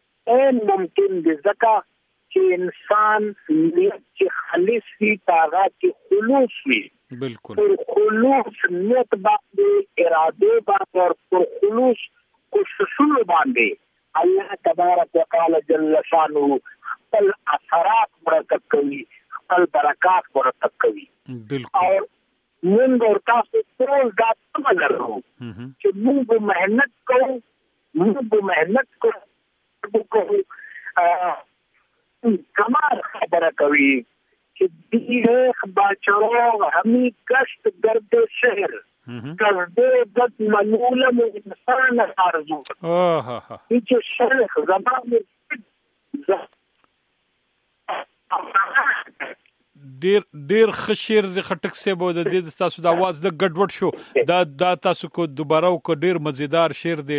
S12: ځکه چې انسان نیت چې خالص وي هغه کې خلوص وي
S1: بالکل
S12: خلوص نیت باندې اراده باندې او پر خلوص کوششونه باندې الله تبارک وتعالى جل شانه خپل اثرات مرتب کوي خپل برکات مرتب کوي
S1: بالکل
S12: او موږ ورته ټول دا څه لرو چې موږ مهنت کوو کمال خبره کوي چې دیخ باچرو همی کشت گرد شهر کرده بد منولم انسان آرزو ایچه شیخ زمان
S1: ډیر خشیر د خټک سیبو د دې تاسو د आवाज د ګډوډ شو دا تاسو کو دوباره کو ډیر مزیدار شعر دی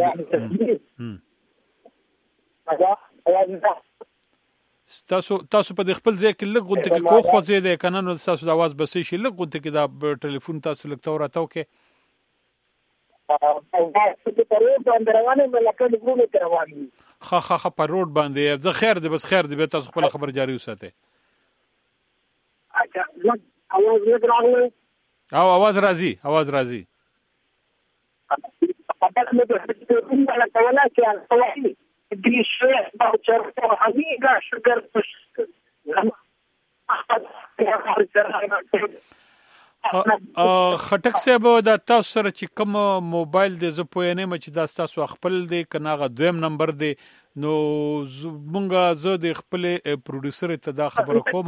S1: تاسو په خپل ځای کې لږ غونډه کې کو خوځې ده کنه نو تاسو د आवाज بسې شي لږ غونډه کې دا ټلیفون تاسو لږ تور راته وکي
S8: خا په روډ باندې زه خیر دی بس خیر دی به تاسو خپل خبر جاری وساتئ.
S12: اچھا आवाज نه راغلی
S8: او आवाज راځي
S12: خبر مې د کوم ولا کولا چې الوالي دې شی او چرته هغه شګر
S8: خټک صاحب دا تاسو سره چې کوم موبایل دی زه پوه نه چې دا تاسو خپل دی کنه غو دویم نمبر دی نو مونږه زه د خپل پروډوسر ته دا خبره کوم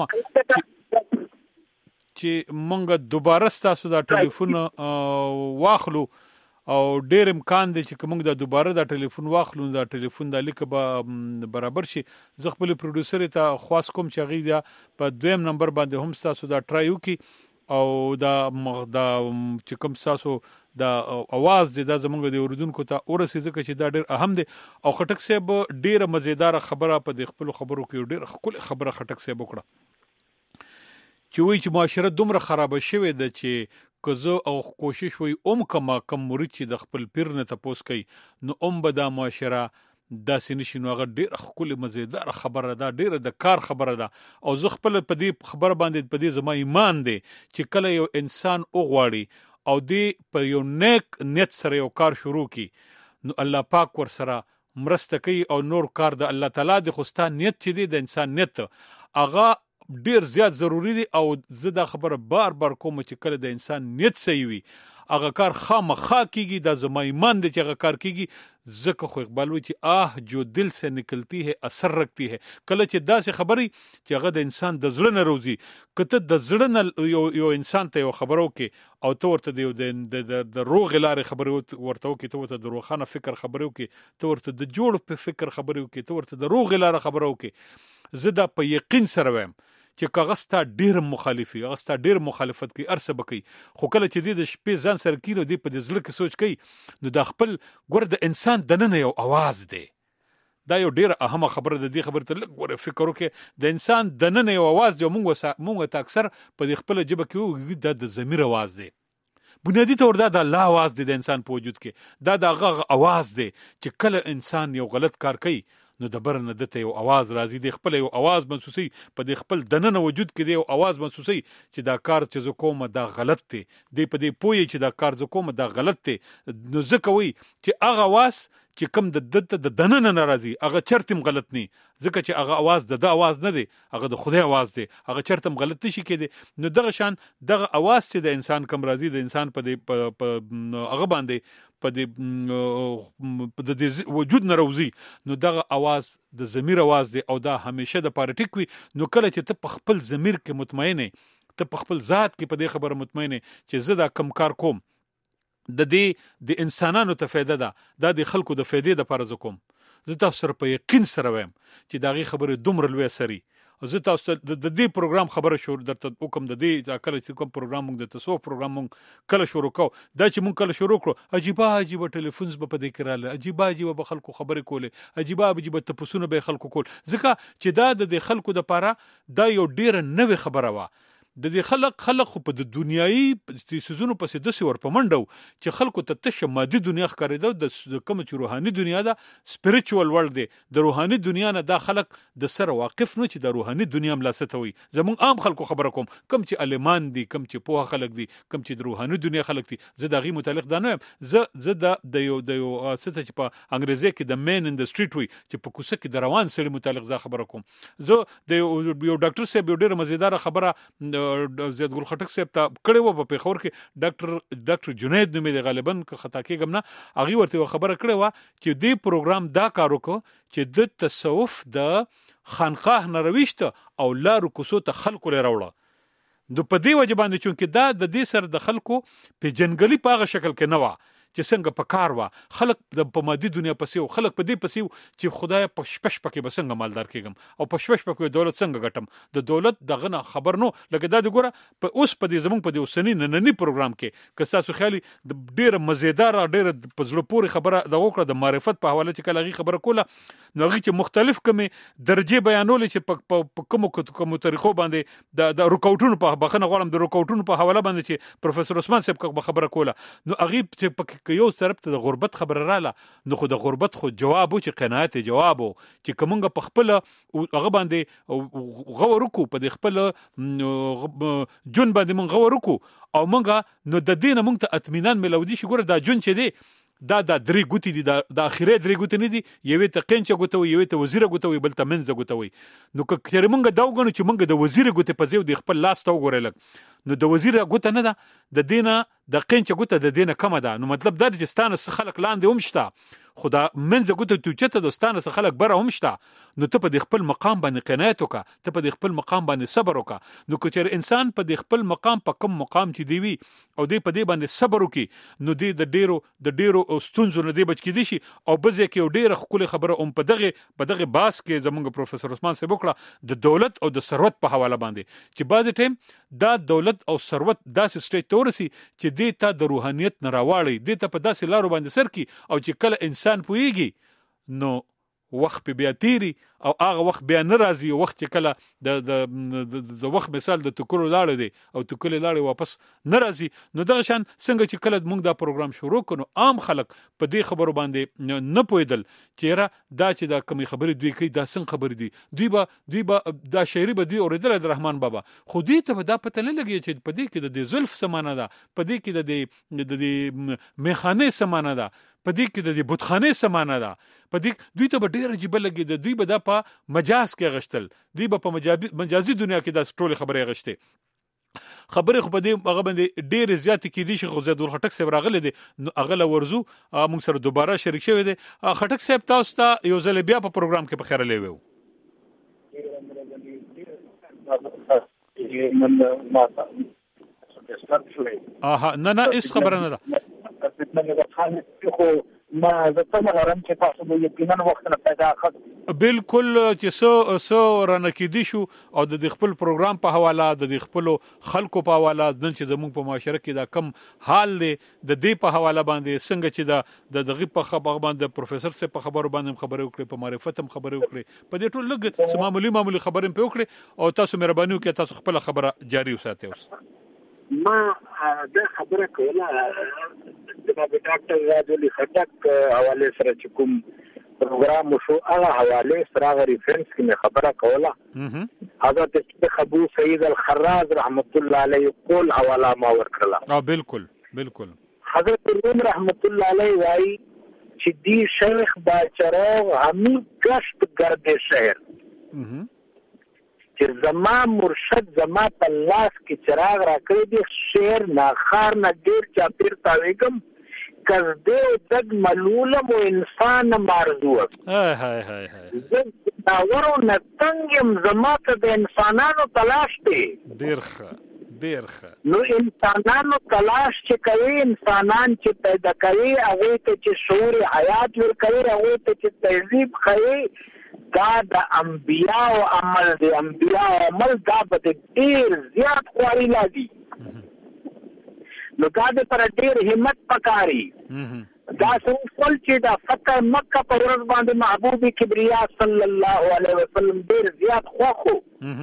S8: چې مونږه دوباره تاسو دا ټلیفون واخلو او ډیر امکان دی چې موږ دا دوباره دا ټلیفون واخلو دا ټلیفون د لیک به برابر شي. زه خپل پروډوسر ته خواست کوم چې غي دا په دویم نمبر باندې هم تاسو دا ټرای وکي او دا چې کوم تاسو دا आवाज دی دا زمونږ د اوریدونکو ته ورسې ځکه چې دا ډیر اهم دی. او خټک صاحب ډیره مزیدار خبره په د خپل خبرو کې ډیر خپل خبره خټک صاحب وکړه چې وایي چې معاشره دومره خرابه شوې ده چې که زه او کوشش وي کم مرید چې د خپل پیر نه تپوس کوي نو به دا معاشره داسې نشي. نو هغه ډېره ښکلې مزیداره خبره ده ډېره د کار خبره ده او زه خپل په دې خبره باندې په دې زما ایمان دی چې کله یو انسان وغواړي او دې په یو نیک نیت سره یو کار شروع کی نو الله پاک ور سره مرسته کوي او نور کار د الله تعالی د خوستا نیت چې دی د انسان نیت هغه ډیر زیات ضروری دی. او زه دا خبره بار کوم چې کله د انسان نیت صحیح وي هغه کار خامخا کیږي. دا زما ایمان دی چې هغه کار کیږي. ځکه خو اقبال وی چې جو دل سے نکلتی ہے اثر رکھتی ہے. کله چې داسې خبري چې هغه د انسان د زړه نه روزي کته د زړه نه یو انسان ته یو خبرو کې او ته ورته د روغ لارې خبرو ورته کې ته ورته د روخانه فکر خبرو کې ته ورته د جوړ په فکر خبرو کې ته ورته د روغ لارې خبرو کې زه دا په یقین سره وایم چې کاغستا ډیر مخالفي هغه ډیر مخالفت کوي ارسه بکی خو کله چې د شپې ځان سره کینو دی په دې ځل کې سوچ کوي نو د خپل ګور د انسان دننه یو आवाज دی. دا یو ډیر اهمه خبره ده. دې خبره ته لږ ګور فکر وکړه د انسان دننه یو आवाज دی. مونږ ته اکثر په خپل جبه کې د ضمیر आवाज دی. بنیادی طور دا د الله आवाज دی د انسان په وجود کې دا د هغه आवाज دی چې کله انسان یو غلط کار کوي نو د برنه دته یو आवाज راځي د خپل یو आवाज محسوسي په د خپل دننه وجود کې دی یو आवाज محسوسي چې دا کار چې زه کوم دا غلط دی دی په دې پوي چې دا کار زه کوم دا غلط دی. نو زه کوي چې هغه आवाज چې کم د دننه ناراضي هغه چرتم غلط نه ځکه چې هغه आवाज د आवाज نه دی هغه د خدای आवाज دی هغه چرتم غلط نشي کېدی. نو دغه شان دغه आवाज چې د انسان کم راضي د انسان په هغه باندې په د وجود ناروزي نو دغه आवाज د ضمیر आवाज دی او دا همیشه د پارټیک وي. نو کله چې ته په خپل ضمیر کې مطمئن یې ته په خپل ذات کې په دې خبره مطمئن یې چې زه دا کم کار کوم د دې د انسانانو ته فایده ده دا د خلکو د فایده د پاره کوم زه تاسو سره په یقین سره وایم چې دا غي خبره دومره لوي سري. زه تاسو د دې پروګرام خبره شروع درته وکم د دې کله چې کوم پروګرام موږ د تاسو پروګرام موږ کله شروع کو دا چې موږ کله شروع کړو عجیب ټلیفونز په دې کړاله عجیب به خلکو خبرې کولې عجیب تپوسونه به خلکو کول ځکه چې دا د خلکو د پاره دا یو ډیره نوې خبره وا د دې خلق په د دنیایي سيزونو پسې د سور په منډو چې خلکو ته تشه مادي دنیا ښکارېده د کوم چې روحاني دنیا ده سپریچوال ورلد دی د روحاني دنیا نه دا خلق د سره واقف نو چې د روحاني دنیا ملاسته وي. زمون عام خلکو خبره کوم کم چې المان دي کم چې پوها خلک دي کم چې د روحاني دنیا خلک دي زه دغه متعلق دا نه زه د یو څه چې په انګریزي کې د مین ان د سټریټ وي چې په کوڅه کې د روان سړي متعلق زه خبره کوم. زه د یو ډاکټر صاحب یو ډیره مزیدار خبره زیات ګل خټک صاحب ته کړي و په پیښور کې ډاکټر جنید نومې د غالبا که خطا کېږم نه هغه ورته خبره کړي و چې دې پروګرام دا کار وکړو چې د تصوف د خانقاه نرويشت او لارو کوسو ته خلکو لري راوړه. نو په دې وجه باندې چې دا د دې سر د خلکو په جنګلي پاغه شکل کې نه و چې څنګه په کار وا خلک د په مادي دنیا پسې خلک په دې پسې چې خدای په شپش پکې بسنګ مالدار کېږم او په شپش پکې دولت څنګه ګټم د دولت دغه نه خبر نو لکه دا د ګوره په اوس په دې زمونږ په دې اوسنی نننی پروګرام کې که تاسو خیالي د ډېر مزیدار ډېر په زړه پورې خبره د وکړه د معرفت په حواله چې کله غي خبره کوله نو غي چې مختلف کمې درجه بیانول چې په کومو طریقو باندې د رکاوټونو په بخنه غواړم د رکاوټونو په حواله باندې چې پروفیسور عثمان صاحب خبره کوله نو غي چې
S1: کې یو طرف ته د غربت خبره رااله نو خو د غربت خو جواب چې قناعت جواب چې کومه په خپل هغه باندې غور وکړو په د خپل جون باندې مونږ غور وکړو او مونږ نو د دینه مونږ ته اطمینان ملودي شي ګوره دا جون چې دی دا درې ګوتې دي د اخیری درې ګوتې نه دي یوې ته قینچه ګوته وي یوې ته وزیره ګوته وي بل ته منځه ګوته وي نو که چېرې مونږ دا وګڼو چې مونږ د وزیره ګوتې په ځای د خپل لاس ته وګورئ لږ نو د وزیره ګوته نه ده د دینه د قینچه ګوته د دینه کمه ده نو مطلب دا چې ستانه څه خلک لاندې هم شته خو دا منځه ګوته توچته د ستانه څه خلک بره هم شته نو ته په د خپل مقام باندې قناعت وکړه ته په د خپل مقام باندې صبر وکړه نو که چېرې انسان په د خپل مقام په کم مقام چې دی وي او دی په دې باندې صبر وکړي نو دی د ډیرو ستونزو نه دی بچ کېدی شي او بځه کې یو ډیره ښکلې خبره هم په دغه باس کې زمونږ پروفیسور عثمان صاحب وکړه د دولت او د ثروت په حواله باندې چې بعضې ټایم دا دولت او ثروت داسې سټیج ته ورسي چې دې ته د روحانیت نه راواړي دې ته په داسې لارو باندې سر کړي او چې کله انسان پوهیږي نو وخت په بیا تیری او هغه وخت بیا نه راځي وخت چې کله د وخت مثال د ټکلو لاړې دی او ټکلې لاړې واپس نه راځي نو دغه شان څنګه چې کله موږ دا پروګرام شروع کړو عام خلک په دې خبرو باندې نه پوهېدل چې دا چې دا کمی خبرې دوی کوي دا څنګه خبرې دي دوی به دا شاعري به دوی اورېدلی د رحمان بابا خو دوی ته به دا پته نه لګي چې په دې کې د دې زلف څه معنی ده په دې کې د دې میخانې څه معنی ده په دې کې د بتخانې څه معنی ده په دې دوی ته به ډېره عجیبه لګي د دوی به دا په مجاز کې غشتل دوی به په مجازي دنیا کې دا ټولې خبرې غشتې خبرې خو په دې هغه باندې ډېرې زیاتې کېدي شي خو زیات خټک صاحب راغلی دی نو هغه له ورځو موږ سره دوباره شریک شوی دی خټک صاحب تاسو ته یو ځل بیا په پروګرام کې په خیر لیوو نه هیڅ خبره نه ده
S12: ما زه څنګه لرم چې تاسو به یقینا وخت نه پیدا کړئ
S1: بالکل چې سو رانه کېدی شو او د خپل پروګرام په حواله د خپل خلکو په حواله د چې زموږ په معاشره کې دا کم حال دی د دې په حواله باندې څنګه چې د دغه په خبر باندې پروفیسور سے په خبرو باندې خبرې وکړي په معرفت هم خبرې وکړي په دې ټول لږ معمولی خبرې په وکړي او تاسو مهرباني وکړئ تاسو خپل خبره جاری وساتئ اوس
S12: ما دا خبره کوله د ډاکټر راج علي خټک حواله سره چې کوم پروګرام شو هغه حواله سره هغه ریفرنس کې خبره کوله حضرت شیخ ابو سعید الخراز رحمت الله علیه قول حواله ما ورکړه
S1: بالکل
S12: حضرت روم رحمت الله علیه وايي چې دی شیخ باچراغ همی گشت گرد شهر چې زما مرشد زما په لاس کې چراغ راکړی دی شعر ناخار نه ډېر چاپیر تاویږم کزدې دګ ملولم و انسان مارزوه داورو نه تنګ زما ته د انسانانو تلاش دی
S1: ډېر ښه
S12: نو انسانانو تلاش چې کوي انسانان چې پیدا کوي هغه ته چې شعور حیات ورکوي هغه ته چې تهذیب ښیي دا د انبیاء او عمل د انبیاء او عمل دا به ډیر زیات خواري لازي نو دا د پر ډیر همت پکاري دا څنګه چې دا فتح مکه پر ورځ باندې محبوب کبریا صلی الله علیه وسلم ډیر زیات خوخو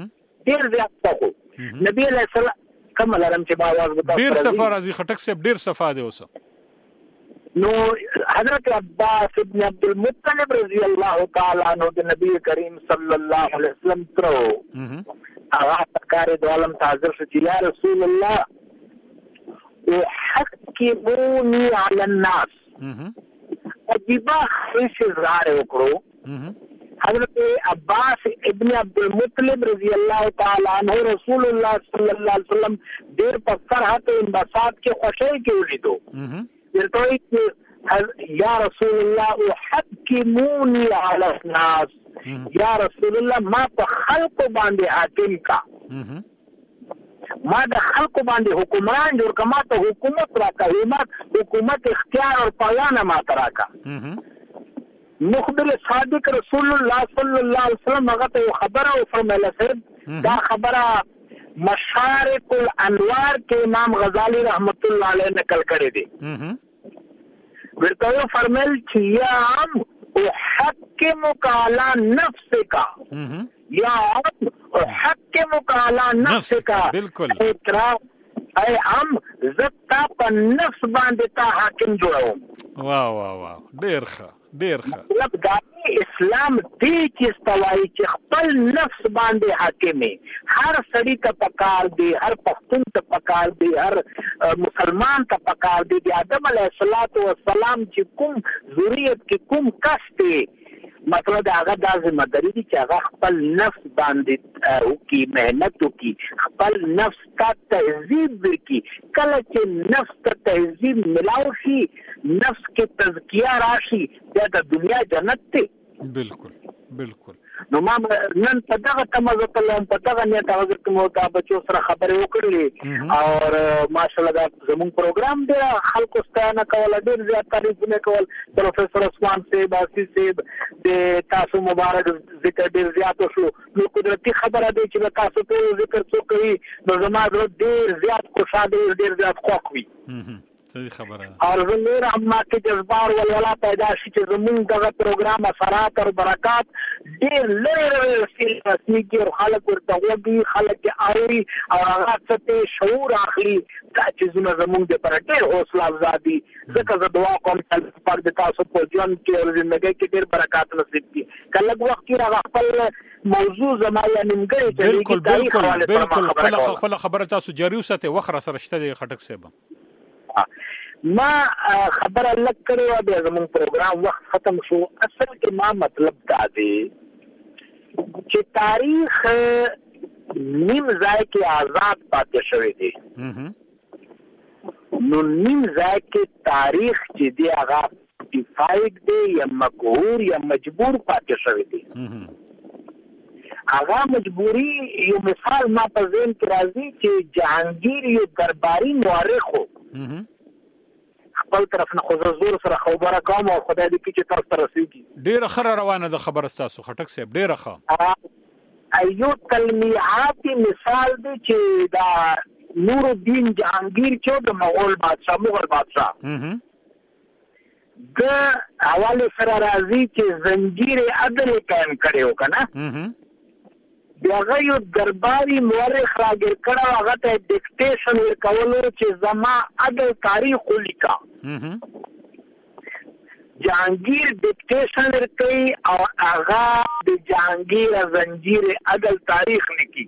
S12: نبی علیہ السلام کوم لرم چې باواز وکړ
S1: ډیر صفه راځي خټک صاحب ډیر صفه دی اوس
S12: نو حضرت عباس ابن عبد المطلب رضی الله تعالی عنہ د نبی کریم صلی الله علیه وسلم ترو هغه تکار د عالم حاضر شو یا رسول الله وحكموني على الناس عجیبه خیش اظهار وکړو حضرت عباس ابن عبد المطلب رضی الله تعالی عنہ رسول الله صلی الله علیه وسلم ډیر په فرحت او انبساط کې خوشی کې ولیدو ورته یا رسول الله حکمونی علی الناس یا رسول الله ما په خلق باندې حاکم کا ما د خلق باندې حکمران جوړ کما ته حکومت راکا حکومت اختیار او پایانه ما تراکا مخبر صادق رسول الله صلی الله علیه وسلم هغه ته خبره او فرمایله صاحب دا خبره مشارق الانوار کې امام غزالی رحمت الله علیه نقل کړی دی ورته فرمایل چې یا عم احکمک علی نفسک یا عم احکمک علی نفسک
S1: بالکل
S12: اے عم زه تا په نفس باندې تا حاکم جوړوم.
S8: واه واه واه ډیر ښه.
S12: مطلب دا اسلام دې چې استوایي چې خپل نفس باندې حاکم هر سړی ته پکار دی، هر پښتون ته پکار دی، هر مسلمان ته پکار دی. د آدم علیه السلام چې کوم ذریت کې کوم کس دی، مطلب هغه دا ذمہداري دي چې هغه خپل نفس باندې وکي، محنت وکي، خپل نفس ته تهذیب ورکي. کله چې نفس ته تهذیب ملاو شي، نفس کې تزکیه راشي، بیا د دنیا جنت دی.
S8: بالکل.
S12: نو ما نن په دغه تمزه تلم، په دغه نیت حضرت مو تا بچو سره خبرې وکړلې او ماشاءالله دا زموږ پروګرام دی خلکو ستاینه کوله، ډېر زیات تعریفونه کول. پروفیسور عثمان صاحب، آسی صاحب د تاسو مبارک ذکر ډېر زیات وشو. نو قدرتي خبره دی چې تاسو ټول ذکر څوک کوي نو زما ډېر زیات خوشاله، ډېر زیات خوښ وي.
S8: صحیح خبره.
S12: اور زمیر اما کې جذبار ولولا پیدا شي چې زمونږ دغه پروګرام اثرات او برکات ډېر لري رسمي کې او خلک ورته وګي، خلک اوري او هغه څه شعور اخلي. دا چې زمونږ د پر ډېر حوصله افزا دي. ځکه زه دعا کوم چې پر د تاسو په ژوند کې او ژوندۍ کې ډېر برکات نصیب کړي. کله وخت کې هغه خپل موضوع زما یا نیمګړی چې
S8: بالکل خپل خبره تاسو جاری وساتئ. وخت را سره شته دی خټک صاحب.
S12: ما خبره لګ کړو بیا زموږ پروګرام وخت ختم شو. اصل کې ما مطلب دا دی چې تاریخ نیم ځای کې آزاد پاتې شوی دی. نو نیم ځای کې تاریخ چې دی هغه ډیفاید دی یا مقهور یا مجبور پاتې شوی دی. هغه مجبوری یو مثال ما په ذهن کې راځي چې جهانگیر یو درباري مورخ و. خپل طرف نه خو زور سره خبره کوم او خدای دې چې تاسو ته رسیږي.
S8: ډیره خره روانه د خبره تاسو خټک صاحب، ډیره ښه.
S12: ایو تلمیحاتی مثال دی چې دا نور الدین جهانگیر چې د مغول بادشاه د حواله سره راځي چې زنجیر عدل قائم کړو کنه. هغه یو درباري مورخ راګر کړه، هغه ته ډیکټیشن ورکولو چې زما عدل تاریخ ولیکا. جهانگیر ډیکټیشن ورکړي او هغه د جهانگیر زنجیر عدل تاریخ لیکي.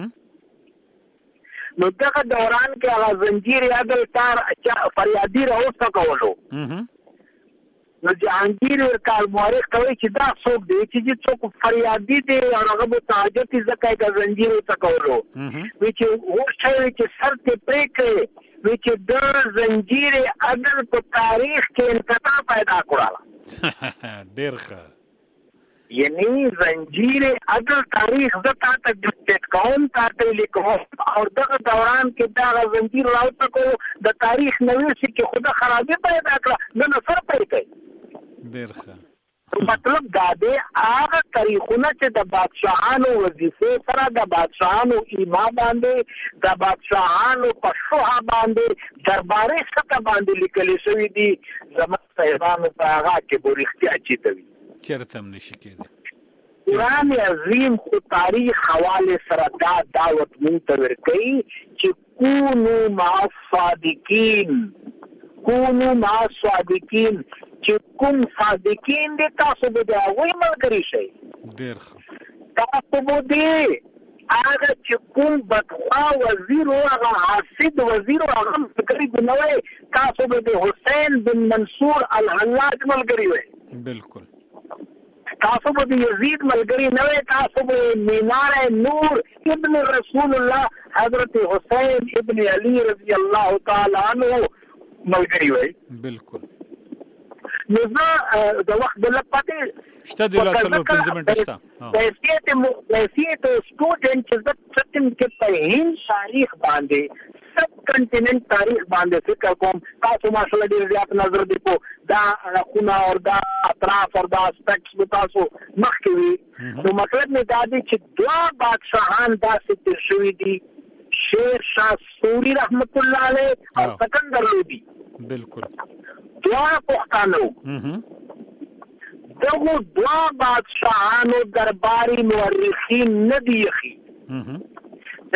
S12: نو دغه دوران کې هغه زنجیر عدل تار فریادي راوسته کولو. نو جهانگیر ورکال مورخ کوي چې دا څوک دی چې څوک فریادي دی او هغه متعجب ځکه د زنجیر تکولو وی چې ورشي چې سر ته پرې کړي وی چې د زنجیر عدل په تاریخ کې انقطاع پیدا کړه.
S8: ډیر ښه.
S12: یعنی زنجیر عدل تاریخ زتا ته ډیکټ کوم تاسو لیکو او دغه دوران کې دا زنجیر راوته کو د تاریخ نوې شي کې خدا خرابې پیدا کړه نه سر پرې کړي.
S8: ډیر ښه.
S12: مطلب دا دی هغه تاریخونه چې د بادشاہانو وظیفه سره د بادشاہانو ایما باندې د بادشاہانو په شوها باندې درباري سطح باندې لیکل شوی دي. زموږ صاحبانو په هغه کې بورختیا چیتوي
S8: چرته هم نشي کېدای.
S12: قرآن عظیم خو تاریخ حواله سره دا دعوت مونږ ته ورکوي چې کونو مع الصادقین چې کوم صادقین دي تاسو به هغوی ملګري شئ.
S8: ډېر ښه.
S12: تاسو به دې هغه چې کوم بدخوا وزیر او هغه حاسد وزیر او هغه ملګري به نه وي، تاسو به د حسین بن منصور الحلاج ملګري وئ.
S8: بالکل.
S12: تاسو به د یزید ملګري نه وئ، تاسو به مینار نور ابن رسول الله حضرت حسین ابن علی رضی الله تعالی عنہ ملګري وئ.
S8: بالکل.
S12: نو زه د وخت د لپاره
S8: شته د لاسلو 15 منټه شته
S12: حیثیت سټوډنټ چې زه ستم کې په هند تاریخ باندې سب کنټیننټ تاریخ باندې فکر کوم. تاسو ماشاءالله ډېر زیات نظر دی په دا خونه او دا اطراف او دا اسپیکټس به تاسو مخکې وي. نو مطلب مې دا دی چې دوه بادشاهان داسې تیر شوي دي، شیر شاه سوري رحمت الله علیه او سکندر لودي.
S8: بالکل.
S12: دوه پښتانه دغه دوه بادشاهانو درباري مورخین نه دي یخي.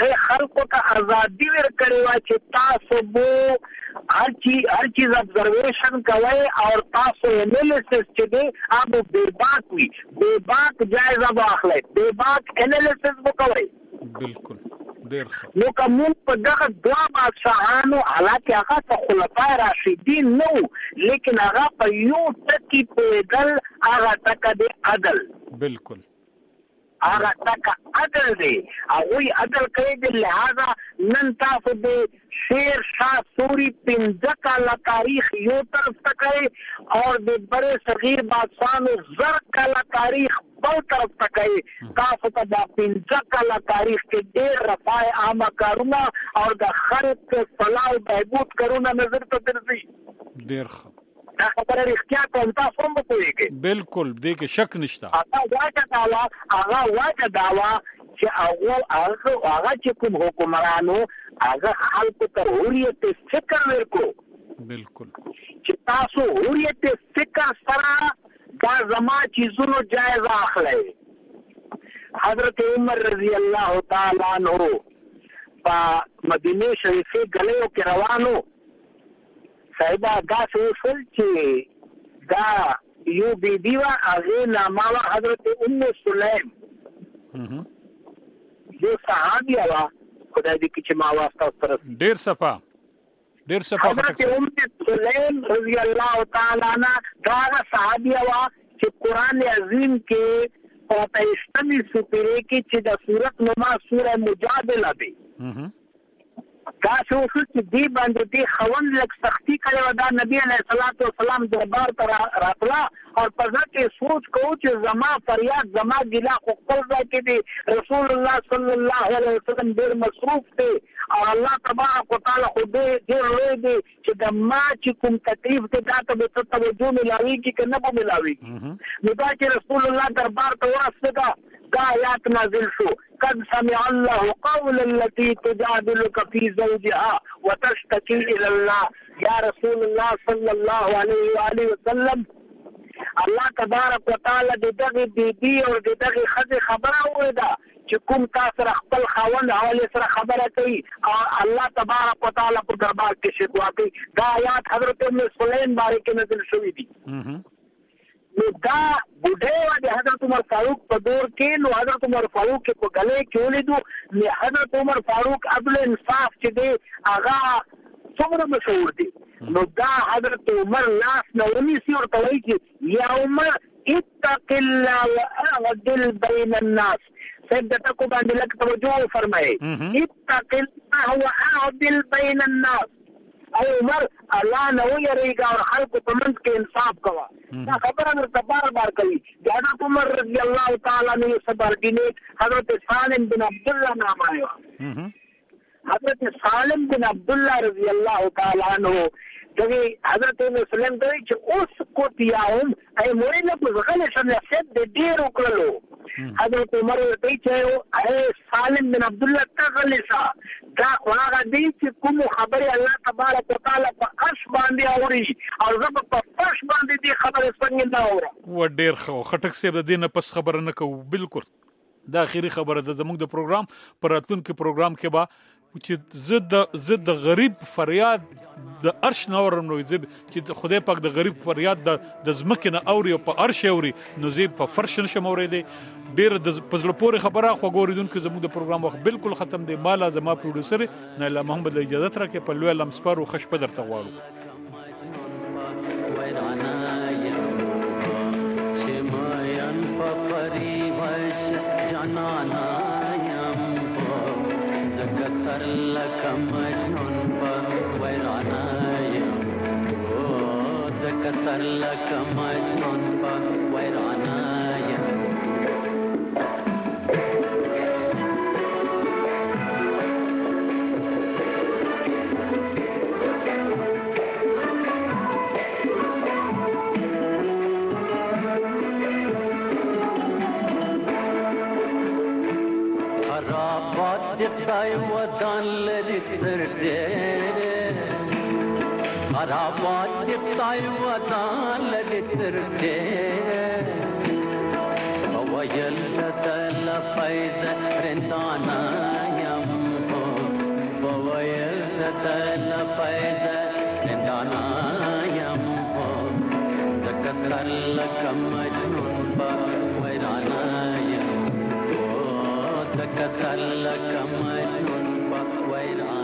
S12: د خلکو ته ازادي ورکړې وه چې تاسو به هر چیز ابزرویشن کوئ او تاسو انالیسس چې دی هغه بې باک وي، بې باک جایزه به اخلئ، بې باک انالیسس به کوئ.
S8: بالکل ډېر ښه.
S12: نو که موږ په دغه دوه بادشاهانو، حالانکې هغه په خلفای راشدین نه وو، لیکن هغه په یو ټکي پوهېدل، هغه ټکه دی عدل.
S8: بالکل
S12: هغه ټکه عدل دی، هغوی عدل کوي. د لحاظه نن تاسو د شیر شاه سوري 15 کاله تاریخ یو طرف ته کوي او د بر صغیر بادشاهانو 1000 کاله تاریخ بل طرف ته کوي. تاسو ته د 15 کاله تاریخ کې ډېر رفاه عامه کارونه او د خلق صلاح او بهبود کارونه نظر ته درځي.
S8: ډېر ښه.
S12: دا خبره رښتیا کوم، تاسو هم پوهېږئ.
S8: بالکل دې کې شک نشته.
S12: هغه واجه دعوا چې هغه چې کوم حکمرانو هغه خلکو ته حریت فکر ورکړو.
S8: بالکل
S12: چې تاسو حریت فکر سره دا زما چیزونو جایزه اخلئ. حضرت عمر رضی الله تعالی عنہ په مدینه شریفه ګلیو کې روانو، صاحبه داسې وشول چې دا یو بیبي وه، هغې نامه وه حضرت ام سلیم. یو صحابیه وه، خدای دې کړي چې ما آواز تاسو ته رسېږي.
S8: ډېر صفا
S12: حضرت ام سلیم رضی الله تعالی عنها دا هغه صحابیه وه چې قرآن عظیم کې په 23 سپېرې کې چې د سورت نما سوره مجادله دی، دا څه وشو چې دې باندې دې خاوند لږ سختي کړې وه. دا نبي علیه الصلاۃ والسلام دربار ته راتله او په زړه کې سوچ کوو چې زما فریاد، زما ګیله خو خپل ځای کې دی. رسول الله صلی الله علیه وسلم ډېر مصروف دی او الله تبارک وتعالی خو ډېر لوی دی چې د ما چې کوم تکلیف دی دا ته به څه توجه ملاویږي که نه به ملاویږي. نو دا چې رسول الله دربار ته ورسېده، دا آیات نازل شو: قد سمع الله قول التي تجادلك في زوجها وتشتكي الى الله. یا رسول الله صلی الله علیه و آله وسلم، الله تبارک وتعالی د دغه بیبي او د دغه ښځې خبره اورېده چې کوم تا سره خپل خاوند حوالې سره خبره کوي او الله تبارک وتعالی په دربار کې شکوا کوي. دا آیات حضرت ام سلیم باره کې نازل شوي دي. نو دا بوډۍ وه د حضرت عمر فاروق په دور کې. نو حضرت عمر فاروق په ګلې کې ولیدو. نو حضرت عمر فاروق عدل انصاف چې دی هغه څومره مشهور دی. نو دا حضرت عمر لاس نه ونیسي، ورته وایي چې یا عمر اتق الله واعدل بین الناس. صاحب د ټکو باندې لږ توجه وفرمایئ. اتق الله واعدل بین الناس. او عمر الله نه ویریږه او خلکو په منځ کې انصاف کوه. دا خبره درته بار بار کوي. د حضرت عمر رضی الله تعالی عنہ سبارډینیټ حضرت سالم بن عبدالله نامه وه. حضرت سالم بن عبدالله رضی الله تعالی عنہ دغه حضرت مسلم دوی چې اوس کوتیاهم ای مورینه په غل شم نصیب د ډیر وکړلو. حضرت عمر دوی چې ای سالم بن عبدالله تغلسا دا هغه دی چې کوم خبره الله تبارک وتعالى په اش باندې اوري او زه په فرش باندې دې خبره څنګه نه اورم.
S8: و ډیر خټک سیب د دینه پس خبره نه کوو. بالکل دا اخیری خبره ده زموږ د پروګرام پر راتلونکي پروګرام کې به چې زد غریب فریاد د عرش نورم نو چې خدای پاک د غریب فریاد د زمکه نه اوري او په عرش اوري نو زی په فرش نشم اورېدي. ډیر د پزله پورې خبره خو ګوریدونکو زموږ د پروګرام وخت بالکل ختم دی. مالا زما پروډوسر نایلا محمد له اجازه تر کې په لوی لمسپارو خش په درته غواړو.
S13: سر لک مجنون پا ویرانایم خرابات دقای ودان لری تردیر خرابات دقای ودان لری تردیر ویل دل فیض رندانایم سر لکه مجنون په ویرانه یم زکه سر لکه مجنون په ویرانه